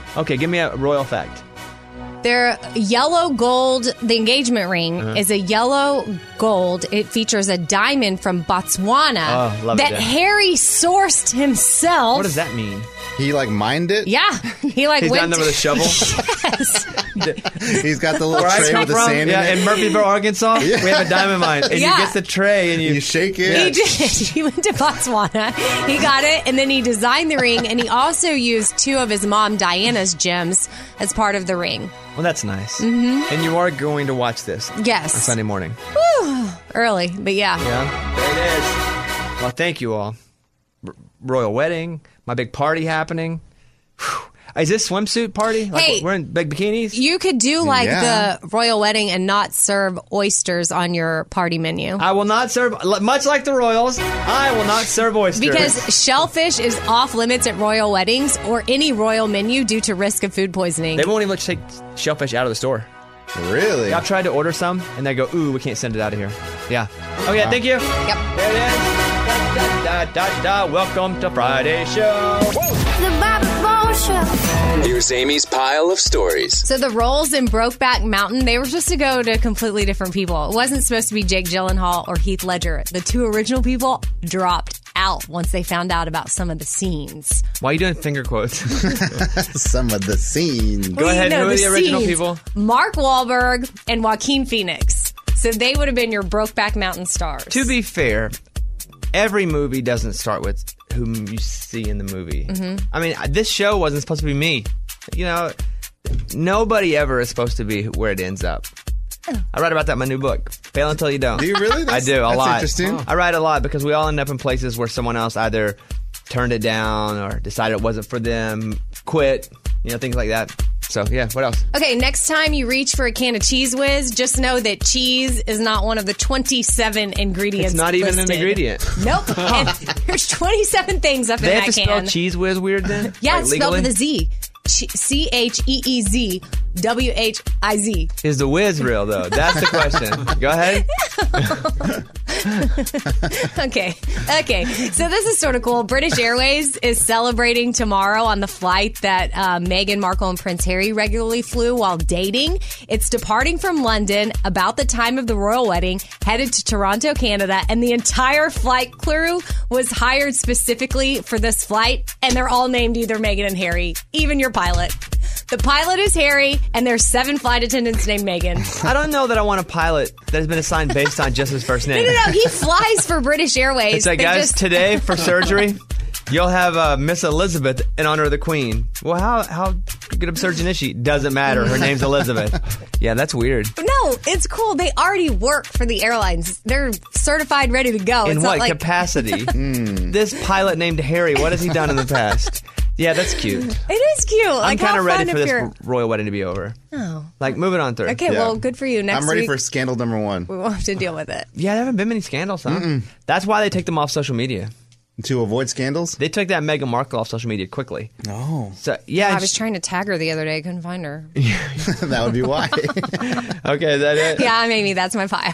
Okay, give me a royal fact. Their yellow gold, the engagement ring is a yellow gold. It features a diamond from Botswana Oh, love it, that yeah. Harry sourced himself. What does that mean? He mined it? Yeah. He He's went down there with a shovel? Yes. He's got the little Where I tray come with the from, sand yeah, in it. in Murfreesboro, Arkansas, we have a diamond mine. And Yeah. you get the tray and you shake He it. did. He went to Botswana. He got it, and then he designed the ring, and he also used 2 of his mom Diana's gems as part of the ring. Well, that's nice. Mhm. And you are going to watch this Yes. on Sunday morning. Whew. Early, but yeah. Yeah, there it is. Well, thank you all. Royal wedding, my big party happening. Whew. Is this swimsuit party? Like, Hey. we're in big bikinis? You could do like Yeah. the royal wedding and not serve oysters on your party menu. I will not serve, much like the Royals, I will not serve oysters. Because shellfish is off limits at royal weddings or any royal menu due to risk of food poisoning. they won't even let you take shellfish out of the store. Really? I've tried to order some, and they go, ooh, we can't send it out of here. Yeah. Okay, Wow. thank you. Yep. There it is. Da, da, da, da. Welcome to Friday Show. The Bobby Bones Show. Here's Amy's pile of stories. So the roles in Brokeback Mountain, they were supposed to go to completely different people. It wasn't supposed to be Jake Gyllenhaal or Heath Ledger. The 2 original people dropped out once they found out about some of the scenes. Why are you doing finger quotes? Some of the scenes. Go ahead. Who are the original people? Mark Wahlberg and Joaquin Phoenix. So they would have been your Brokeback Mountain stars. To be fair, every movie doesn't start with whom you see in the movie. Mhm. I mean, this show wasn't supposed to be me. You know, nobody ever is supposed to be where it ends up. I write about that in my new book, Fail Until You Don't. Do you really? I do, a that's lot. interesting. I write a lot because we all end up in places where someone else either turned it down or decided it wasn't for them, quit, things like that. So, yeah, what else? Okay, next time you reach for a can of Cheese Whiz, just know that cheese is not one of the 27 ingredients. It's not even listed. an ingredient. Nope. And there's 27 things up They in have that to can. spell Cheese Whiz weird then? Yeah, Like, it's spelled legally? with a Z. CheezeWhiz. Is the whiz real, though? That's the question. Go ahead. Okay. So this is sort of cool. British Airways is celebrating tomorrow on the flight that Meghan Markle and Prince Harry regularly flew while dating. It's departing from London about the time of the royal wedding, headed to Toronto, Canada, and the entire flight crew was hired specifically for this flight, and they're all named either Meghan and Harry, even your pilot. The pilot is Harry, and there's 7 flight attendants named Meghan. I don't know that I want a pilot that has been assigned based on just his first name. No. He flies for British Airways. It's like, They guys, just- today for surgery, you'll have Miss Elizabeth in honor of the Queen. Well, how good of a surgeon is she? Doesn't matter. Her name's Elizabeth. Yeah, that's weird. No, it's cool. They already work for the airlines. They're certified, ready to go. In It's what not like, capacity? This pilot named Harry, what has he done in the past? Yeah, that's cute. It is cute. I'm Like, kind how of ready fun for if this you're... royal wedding to be over. Oh. Like, moving on through. Okay, well, good for you. Next I'm ready week, for scandal number 1. we won't have to deal with it. Yeah, there haven't been many scandals, huh? That's why they take them off social media. To avoid scandals? They took that Meghan Markle off social media quickly. Oh. So, yeah. I was trying to tag her the other day. Couldn't find her. That would be why. Okay, is that it? Yeah, maybe that's my file.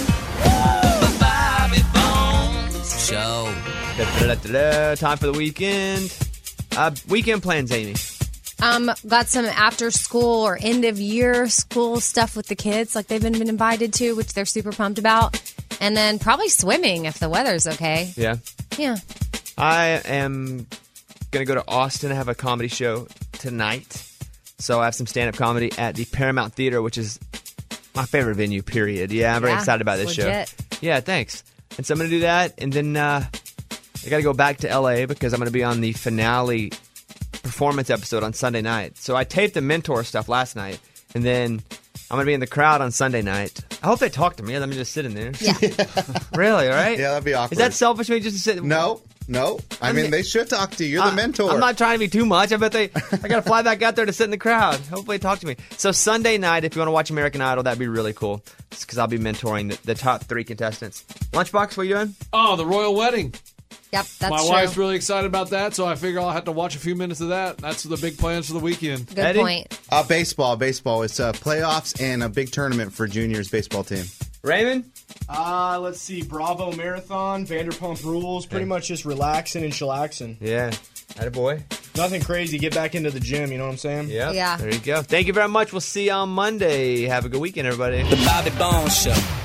Show. Time for the weekend. Weekend plans, Amy. Got some after school or end of year school stuff with the kids, like they've been invited to, which they're super pumped about. And then probably swimming if the weather's okay. Yeah. Yeah. I am going to go to Austin and have a comedy show tonight. So I have some stand-up comedy at the Paramount Theater, which is my favorite venue, period. Yeah, I'm very excited about this legit. show. Yeah, thanks. And so I'm going to do that. And then I got to go back to L.A. because I'm going to be on the finale performance episode on Sunday night. So I taped the Mentor stuff last night. And then I'm going to be in the crowd on Sunday night. I hope they talk to me. Let me just sit in there. Yeah. Really, right? Yeah, that'd be awkward. Is that selfish of me just to sit? No. I mean, they should talk to you. You're the mentor. I'm not trying to be too much. I bet I got to fly back out there to sit in the crowd. Hopefully, they talk to me. So Sunday night, if you want to watch American Idol, that'd be really cool. Because I'll be mentoring the top 3 contestants. Lunchbox, what are you doing? Oh, the royal wedding. Yep, that's My true. wife's really excited about that, so I figure I'll have to watch a few minutes of that. That's the big plans for the weekend. Good Eddie? Point. Baseball. It's playoffs and a big tournament for juniors baseball team. Raymond? Let's see. Bravo Marathon, Vanderpump Rules. Pretty much just relaxing and chillaxing. Yeah. Attaboy. Nothing crazy. Get back into the gym. You know what I'm saying? Yep. Yeah. There you go. Thank you very much. We'll see you on Monday. Have a good weekend, everybody. The Bobby Bones Show.